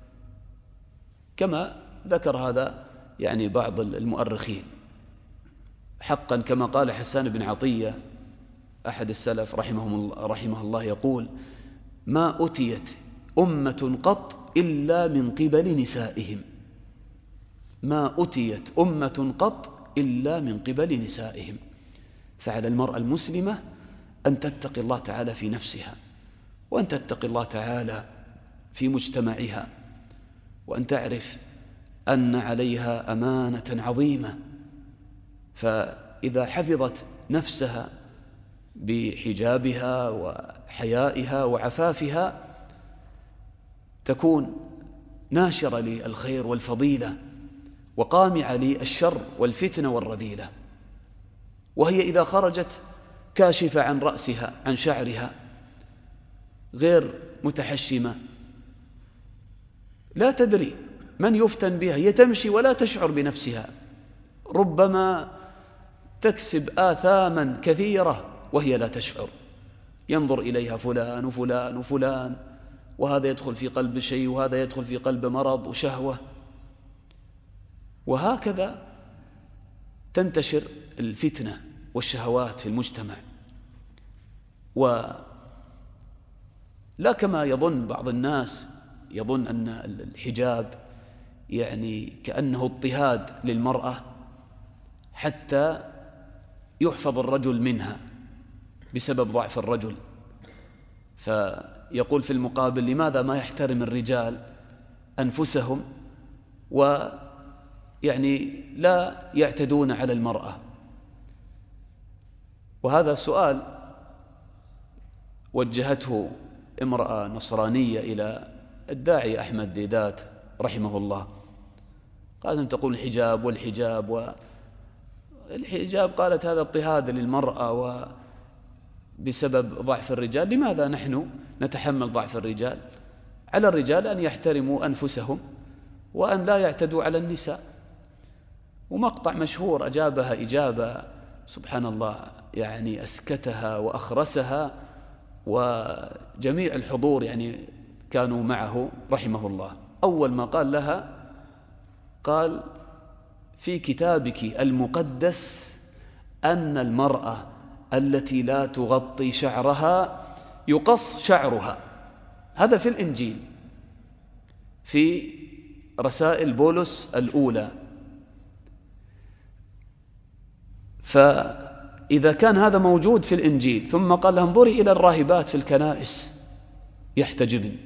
B: كما ذكر هذا يعني بعض المؤرخين. حقا كما قال حسان بن عطية أحد السلف رحمه رحمه الله، يقول: ما أتيت أمة قط إلا من قبل نسائهم. ما أتيت أمة قط إلا من قبل نسائهم. فعلى المرأة المسلمة أن تتقي الله تعالى في نفسها، وأن تتقي الله تعالى في مجتمعها، وأن تعرف أن عليها أمانة عظيمة. فإذا حفظت نفسها بحجابها وحيائها وعفافها تكون ناشرة للخير والفضيلة، وقامعة للشر والفتنة والرذيلة. وهي إذا خرجت كاشفة عن رأسها عن شعرها غير متحشمة، لا تدري من يفتن بها، هي تمشي ولا تشعر بنفسها، ربما تكسب آثاما كثيرة وهي لا تشعر. ينظر إليها فلان وفلان وفلان، وهذا يدخل في قلب شيء وهذا يدخل في قلب مرض وشهوة، وهكذا تنتشر الفتنة والشهوات في المجتمع. ولا كما يظن بعض الناس، يظن أن الحجاب يعني كأنه اضطهاد للمرأة حتى يحفظ الرجل منها بسبب ضعف الرجل. فيقول في المقابل: لماذا ما يحترم الرجال أنفسهم ويعني لا يعتدون على المرأة؟ وهذا سؤال وجهته امرأة نصرانية إلى الداعية أحمد ديدات رحمه الله. قالت: أنت تقول الحجاب والحجاب والحجاب، قالت هذا اضطهاد للمرأة وبسبب ضعف الرجال، لماذا نحن نتحمل ضعف الرجال؟ على الرجال أن يحترموا أنفسهم وأن لا يعتدوا على النساء. ومقطع مشهور أجابها إجابة سبحان الله يعني أسكتها وأخرسها، وجميع الحضور يعني كانوا معه رحمه الله. أول ما قال لها قال: في كتابك المقدس أن المرأة التي لا تغطي شعرها يقص شعرها. هذا في الإنجيل في رسائل بولس الأولى. فإذا كان هذا موجود في الإنجيل، ثم قال لها: انظري إلى الراهبات في الكنائس يحتجبن.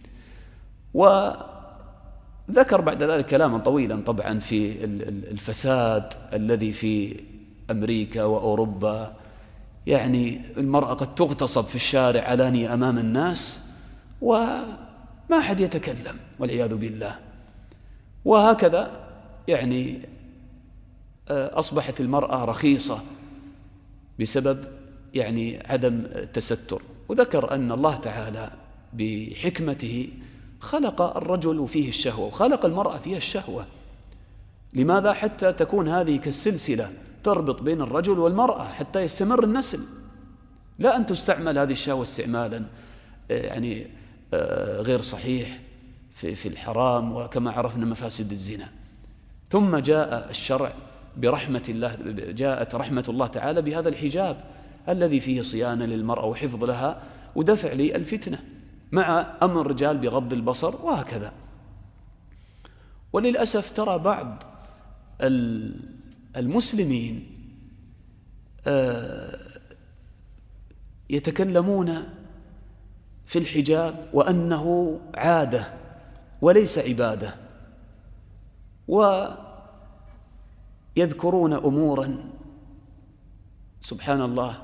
B: وذكر بعد ذلك كلاما طويلا طبعا في الفساد الذي في أمريكا وأوروبا، يعني المرأة قد تغتصب في الشارع علانية أمام الناس، ما أحد يتكلم والعياذ بالله. وهكذا يعني أصبحت المرأة رخيصة بسبب يعني عدم التستر. وذكر أن الله تعالى بحكمته خلق الرجل فيه الشهوة وخلق المرأة فيها الشهوة. لماذا؟ حتى تكون هذه كالسلسلة تربط بين الرجل والمرأة حتى يستمر النسل، لا أن تستعمل هذه الشهوة استعمالا يعني غير صحيح في الحرام، وكما عرفنا مفاسد الزنا. ثم جاء الشرع برحمة الله، جاءت رحمة الله تعالى بهذا الحجاب الذي فيه صيانة للمرأة وحفظ لها ودفع للفتنة، مع أمر الرجال بغض البصر وهكذا. وللأسف ترى بعض المسلمين يتكلمون في الحجاب وأنه عادة وليس عبادة، ويذكرون أمورا سبحان الله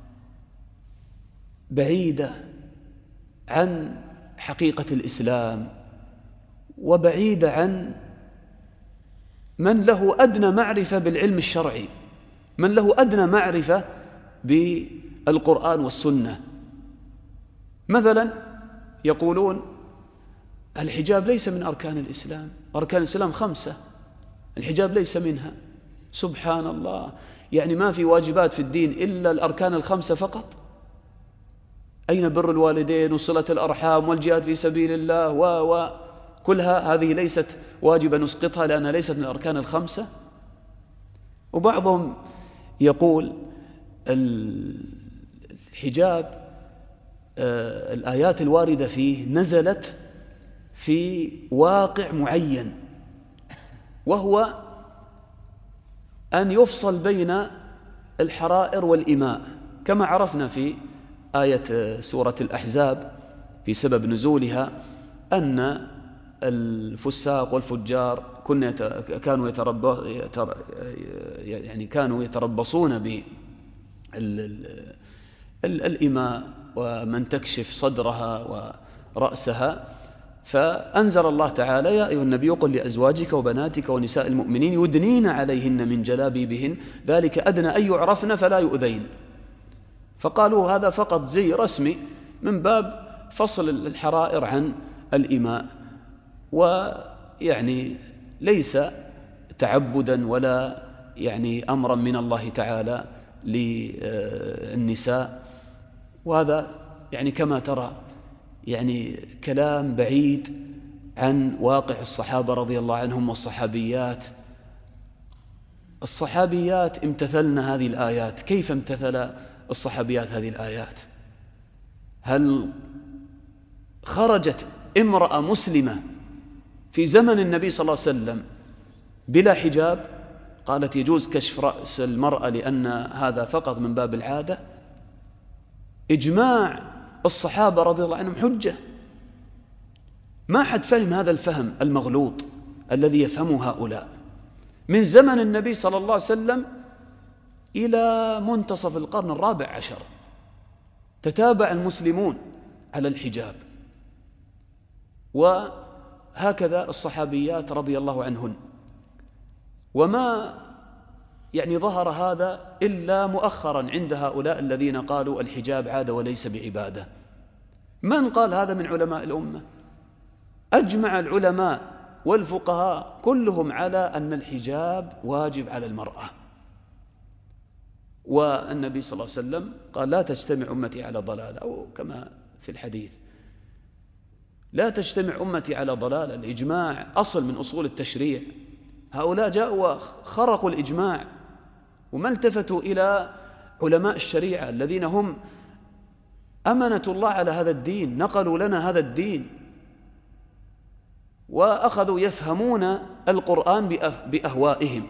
B: بعيدة عن حقيقة الإسلام وبعيدة عن من له أدنى معرفة بالعلم الشرعي، من له أدنى معرفة بالقرآن والسنة. مثلا يقولون الحجاب ليس من أركان الإسلام، أركان الإسلام خمسة، الحجاب ليس منها. سبحان الله، يعني ما في واجبات في الدين إلا الأركان الخمسة فقط؟ أين بر الوالدين وصلة الأرحام والجهاد في سبيل الله و و كلها هذه ليست واجبة نسقطها لأنها ليست من الأركان الخمسة؟ وبعضهم يقول الحجاب آه الآيات الواردة فيه نزلت في واقع معين، وهو أن يفصل بين الحرائر والإماء، كما عرفنا في آية سورة الأحزاب في سبب نزولها أن الفساق والفجار كانوا يتربص يعني كانوا يتربصون بالإماء ومن تكشف صدرها ورأسها، فأنزل الله تعالى يا أيها النبي قل لأزواجك وبناتك ونساء المؤمنين يدنين عليهن من جلابيبهن ذلك أدنى أن يعرفن فلا يؤذين. فقالوا هذا فقط زي رسمي من باب فصل الحرائر عن الإماء، ويعني ليس تعبدا ولا يعني أمرا من الله تعالى للنساء. وهذا يعني كما ترى يعني كلام بعيد عن واقع الصحابة رضي الله عنهم والصحابيات. الصحابيات امتثلن هذه الآيات. كيف امتثل الصحابيات هذه الآيات؟ هل خرجت امرأة مسلمة في زمن النبي صلى الله عليه وسلم بلا حجاب قالت يجوز كشف رأس المرأة لأن هذا فقط من باب العادة؟ إجماع الصحابة رضي الله عنهم حجة. ما حد فهم هذا الفهم المغلوط الذي يفهمه هؤلاء. من زمن النبي صلى الله عليه وسلم إلى منتصف القرن الرابع عشر تتابع المسلمون على الحجاب، وهكذا الصحابيات رضي الله عنهن. وما يعني ظهر هذا إلا مؤخرا عند هؤلاء الذين قالوا الحجاب عادة وليس بعبادة. من قال هذا من علماء الأمة؟ أجمع العلماء والفقهاء كلهم على أن الحجاب واجب على المرأة. والنبي صلى الله عليه وسلم قال لا تجتمع أمتي على ضلالة، أو كما في الحديث لا تجتمع أمتي على ضلالة. الإجماع أصل من أصول التشريع. هؤلاء جاءوا وخرقوا الإجماع وما التفتوا إلى علماء الشريعة الذين هم أمنة الله على هذا الدين، نقلوا لنا هذا الدين وأخذوا يفهمون القرآن بأهوائهم،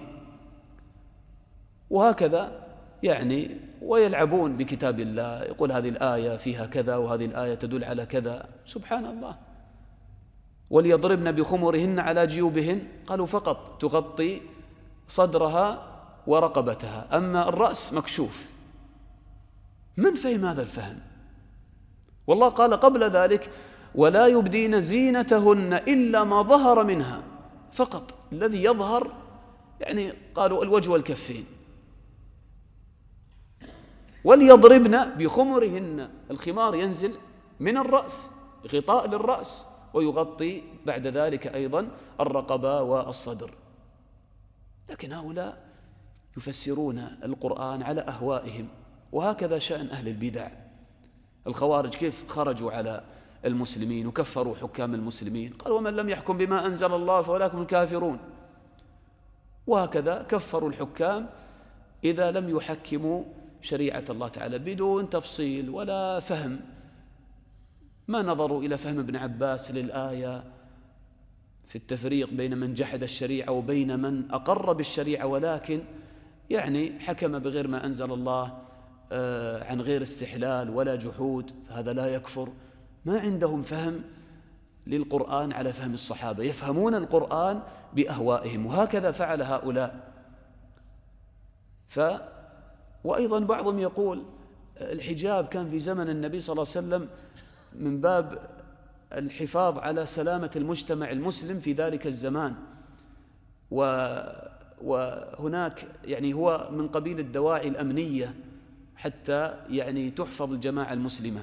B: وهكذا يعني ويلعبون بكتاب الله. يقول هذه الآية فيها كذا وهذه الآية تدل على كذا. سبحان الله. وليضربن بخمرهن على جيوبهن، قالوا فقط تغطي صدرها ورقبتها، أما الرأس مكشوف. من فهم هذا الفهم؟ والله قال قبل ذلك ولا يبدين زينتهن إلا ما ظهر منها فقط. الذي يظهر يعني قالوا الوجه والكفين. وليضربن بخمرهن، الخمار ينزل من الرأس غطاء للرأس ويغطي بعد ذلك أيضا الرقبة والصدر. لكن هؤلاء يفسرون القرآن على أهوائهم، وهكذا شأن أهل البدع. الخوارج كيف خرجوا على المسلمين وكفروا حكام المسلمين؟ قالوا ومن لم يحكم بما أنزل الله فأولئك هم الكافرون. وهكذا كفروا الحكام إذا لم يحكموا شريعة الله تعالى بدون تفصيل ولا فهم. ما نظروا إلى فهم ابن عباس للآية في التفريق بين من جحد الشريعة وبين من أقر بالشريعة ولكن يعني حكم بغير ما أنزل الله عن غير استحلال ولا جحود، فهذا لا يكفر. ما عندهم فهم للقرآن على فهم الصحابة، يفهمون القرآن بأهوائهم، وهكذا فعل هؤلاء. ف وأيضا بعضهم يقول الحجاب كان في زمن النبي صلى الله عليه وسلم من باب الحفاظ على سلامة المجتمع المسلم في ذلك الزمان، و وهناك يعني هو من قبيل الدواعي الأمنية حتى يعني تحفظ الجماعة المسلمة،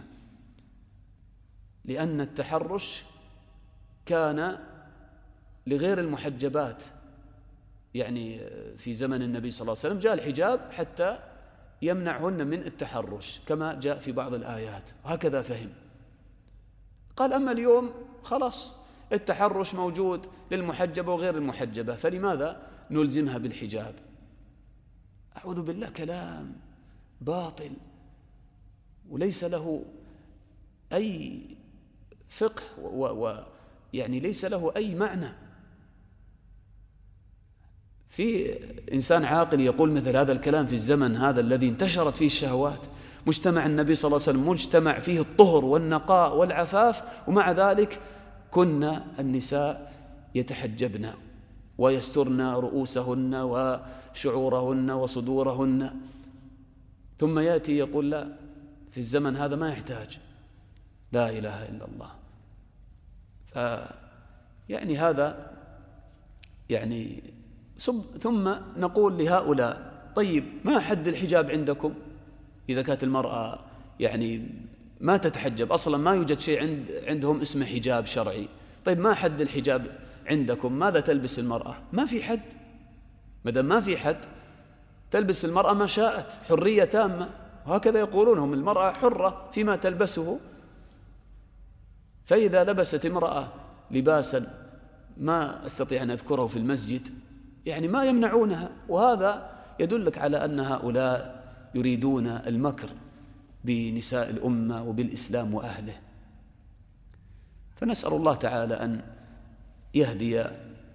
B: لأن التحرش كان لغير المحجبات. يعني في زمن النبي صلى الله عليه وسلم جاء الحجاب حتى يمنعهن من التحرش كما جاء في بعض الآيات، وهكذا فهم. قال أما اليوم خلاص التحرش موجود للمحجبة وغير المحجبة، فلماذا نلزمها بالحجاب؟ أعوذ بالله، كلام باطل وليس له أي فقه ويعني ليس له أي معنى. في إنسان عاقل يقول مثل هذا الكلام في الزمن هذا الذي انتشرت فيه الشهوات؟ مجتمع النبي صلى الله عليه وسلم مجتمع فيه الطهر والنقاء والعفاف، ومع ذلك كنا النساء يتحجبن ويسترن رؤوسهن وشعورهن وصدورهن، ثم يأتي يقول لا في الزمن هذا ما يحتاج. لا إله إلا الله. ف يعني هذا يعني ثم نقول لهؤلاء طيب ما حد الحجاب عندكم؟ إذا كانت المرأة يعني ما تتحجب أصلا، ما يوجد شيء عند عندهم اسمه حجاب شرعي، طيب ما حد الحجاب عندكم؟ ماذا تلبس المرأة؟ ما في حد. مادام ما في حد تلبس المرأة ما شاءت، حرية تامة، وهكذا يقولون هم المرأة حرة فيما تلبسه. فإذا لبست امرأة لباسا ما أستطيع أن أذكره في المسجد يعني ما يمنعونها، وهذا يدلك على أن هؤلاء يريدون المكر بنساء الأمة وبالإسلام وأهله. فنسأل الله تعالى أن يهدي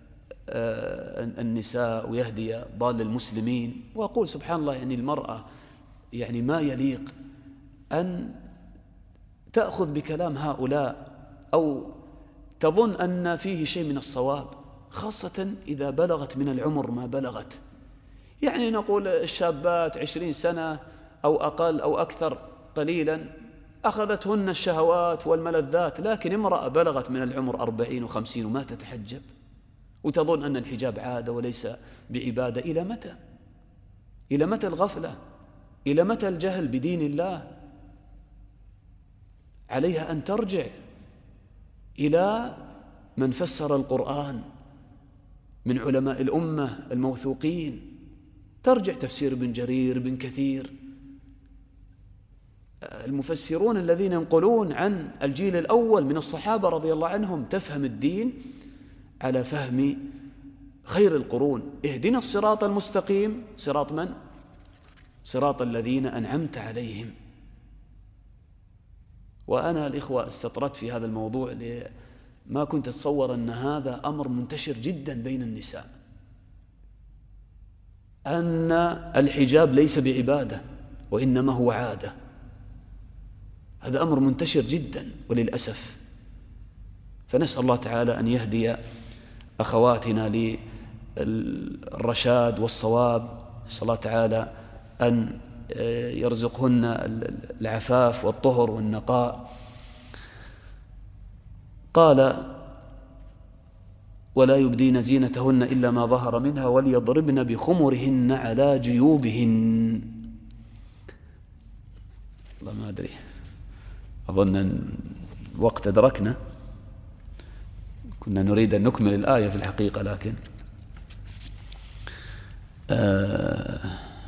B: النساء ويهدي ضال المسلمين. وأقول سبحان الله يعني المرأة يعني ما يليق أن تأخذ بكلام هؤلاء أو تظن أن فيه شيء من الصواب، خاصة إذا بلغت من العمر ما بلغت. يعني نقول الشابات عشرين سنة أو أقل أو أكثر قليلا أخذتهن الشهوات والملذات، لكن امرأة بلغت من العمر أربعين وخمسين وما تتحجب وتظن أن الحجاب عادة وليس بعبادة. إلى متى؟ إلى متى الغفلة؟ إلى متى الجهل بدين الله؟ عليها أن ترجع إلى من فسر القرآن من علماء الأمة الموثوقين، ترجع تفسير ابن جرير، ابن كثير، المفسرون الذين ينقلون عن الجيل الأول من الصحابة رضي الله عنهم، تفهم الدين على فهم خير القرون. اهدنا الصراط المستقيم، صراط من؟ صراط الذين أنعمت عليهم. وأنا الإخوة استطردت في هذا الموضوع ما كنت أتصور أن هذا أمر منتشر جدا بين النساء، أن الحجاب ليس بعبادة وإنما هو عادة. هذا أمر منتشر جدا وللأسف. فنسأل الله تعالى أن يهدي أخواتنا للرشاد والصواب، نسأل الله تعالى أن يرزقهن العفاف والطهر والنقاء. قال ولا يبدين زينتهن إلا ما ظهر منها وليضربن بخمرهن على جيوبهن. والله ما أدري، أظن أن الوقت أدركنا، كنا نريد أن نكمل الآية في الحقيقة، لكن آه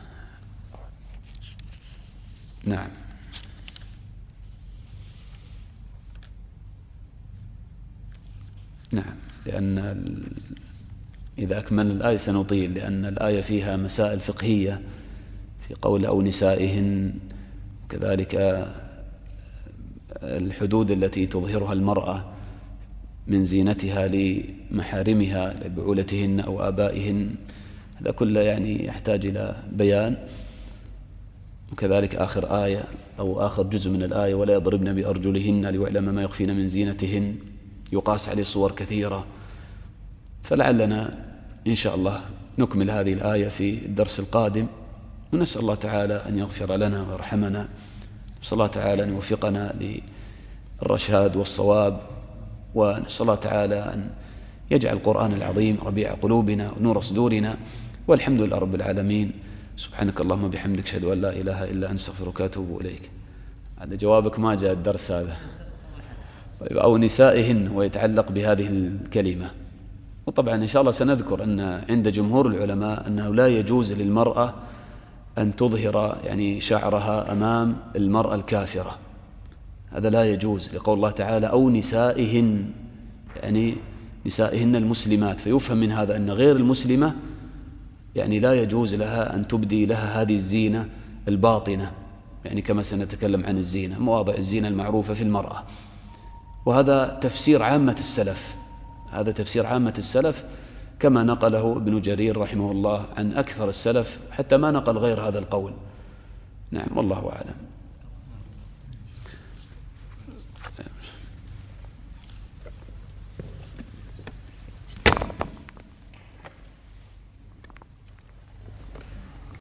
B: نعم. نعم، لأن إذا أكملنا الآية سنطيل، لأن الآية فيها مسائل فقهية في قول أو نسائهن، وكذلك الحدود التي تظهرها المرأة من زينتها لمحارمها لبعولتهن أو آبائهن، هذا كله يعني يحتاج إلى بيان. وكذلك آخر آية أو آخر جزء من الآية ولا يضربن بأرجلهن ليعلم ما يخفين من زينتهن، يقاس عليه صور كثيرة، فلعلنا إن شاء الله نكمل هذه الآية في الدرس القادم، ونسأل الله تعالى أن يغفر لنا ويرحمنا، نسأل الله تعالى أن يوفقنا للرشاد والصواب، ونسأل الله تعالى أن يجعل القرآن العظيم ربيع قلوبنا ونور صدورنا، والحمد لله رب العالمين. سبحانك اللهم وبحمدك، أشهد أن لا إله إلا أنت، أستغفرك وأتوب إليك. هذا جوابك، ما جاء الدرس هذا. أو نسائهن ويتعلق بهذه الكلمة. وطبعا إن شاء الله سنذكر أن عند جمهور العلماء أنه لا يجوز للمرأة أن تظهر يعني شعرها أمام المرأة الكافرة، هذا لا يجوز، لقول الله تعالى أو نسائهن، يعني نسائهن المسلمات، فيفهم من هذا أن غير المسلمة يعني لا يجوز لها أن تبدي لها هذه الزينة الباطنة، يعني كما سنتكلم عن الزينة، مواضع الزينة المعروفة في المرأة. وهذا تفسير عامة السلف، هذا تفسير عامة السلف كما نقله ابن جرير رحمه الله عن أكثر السلف، حتى ما نقل غير هذا القول. نعم، والله أعلم.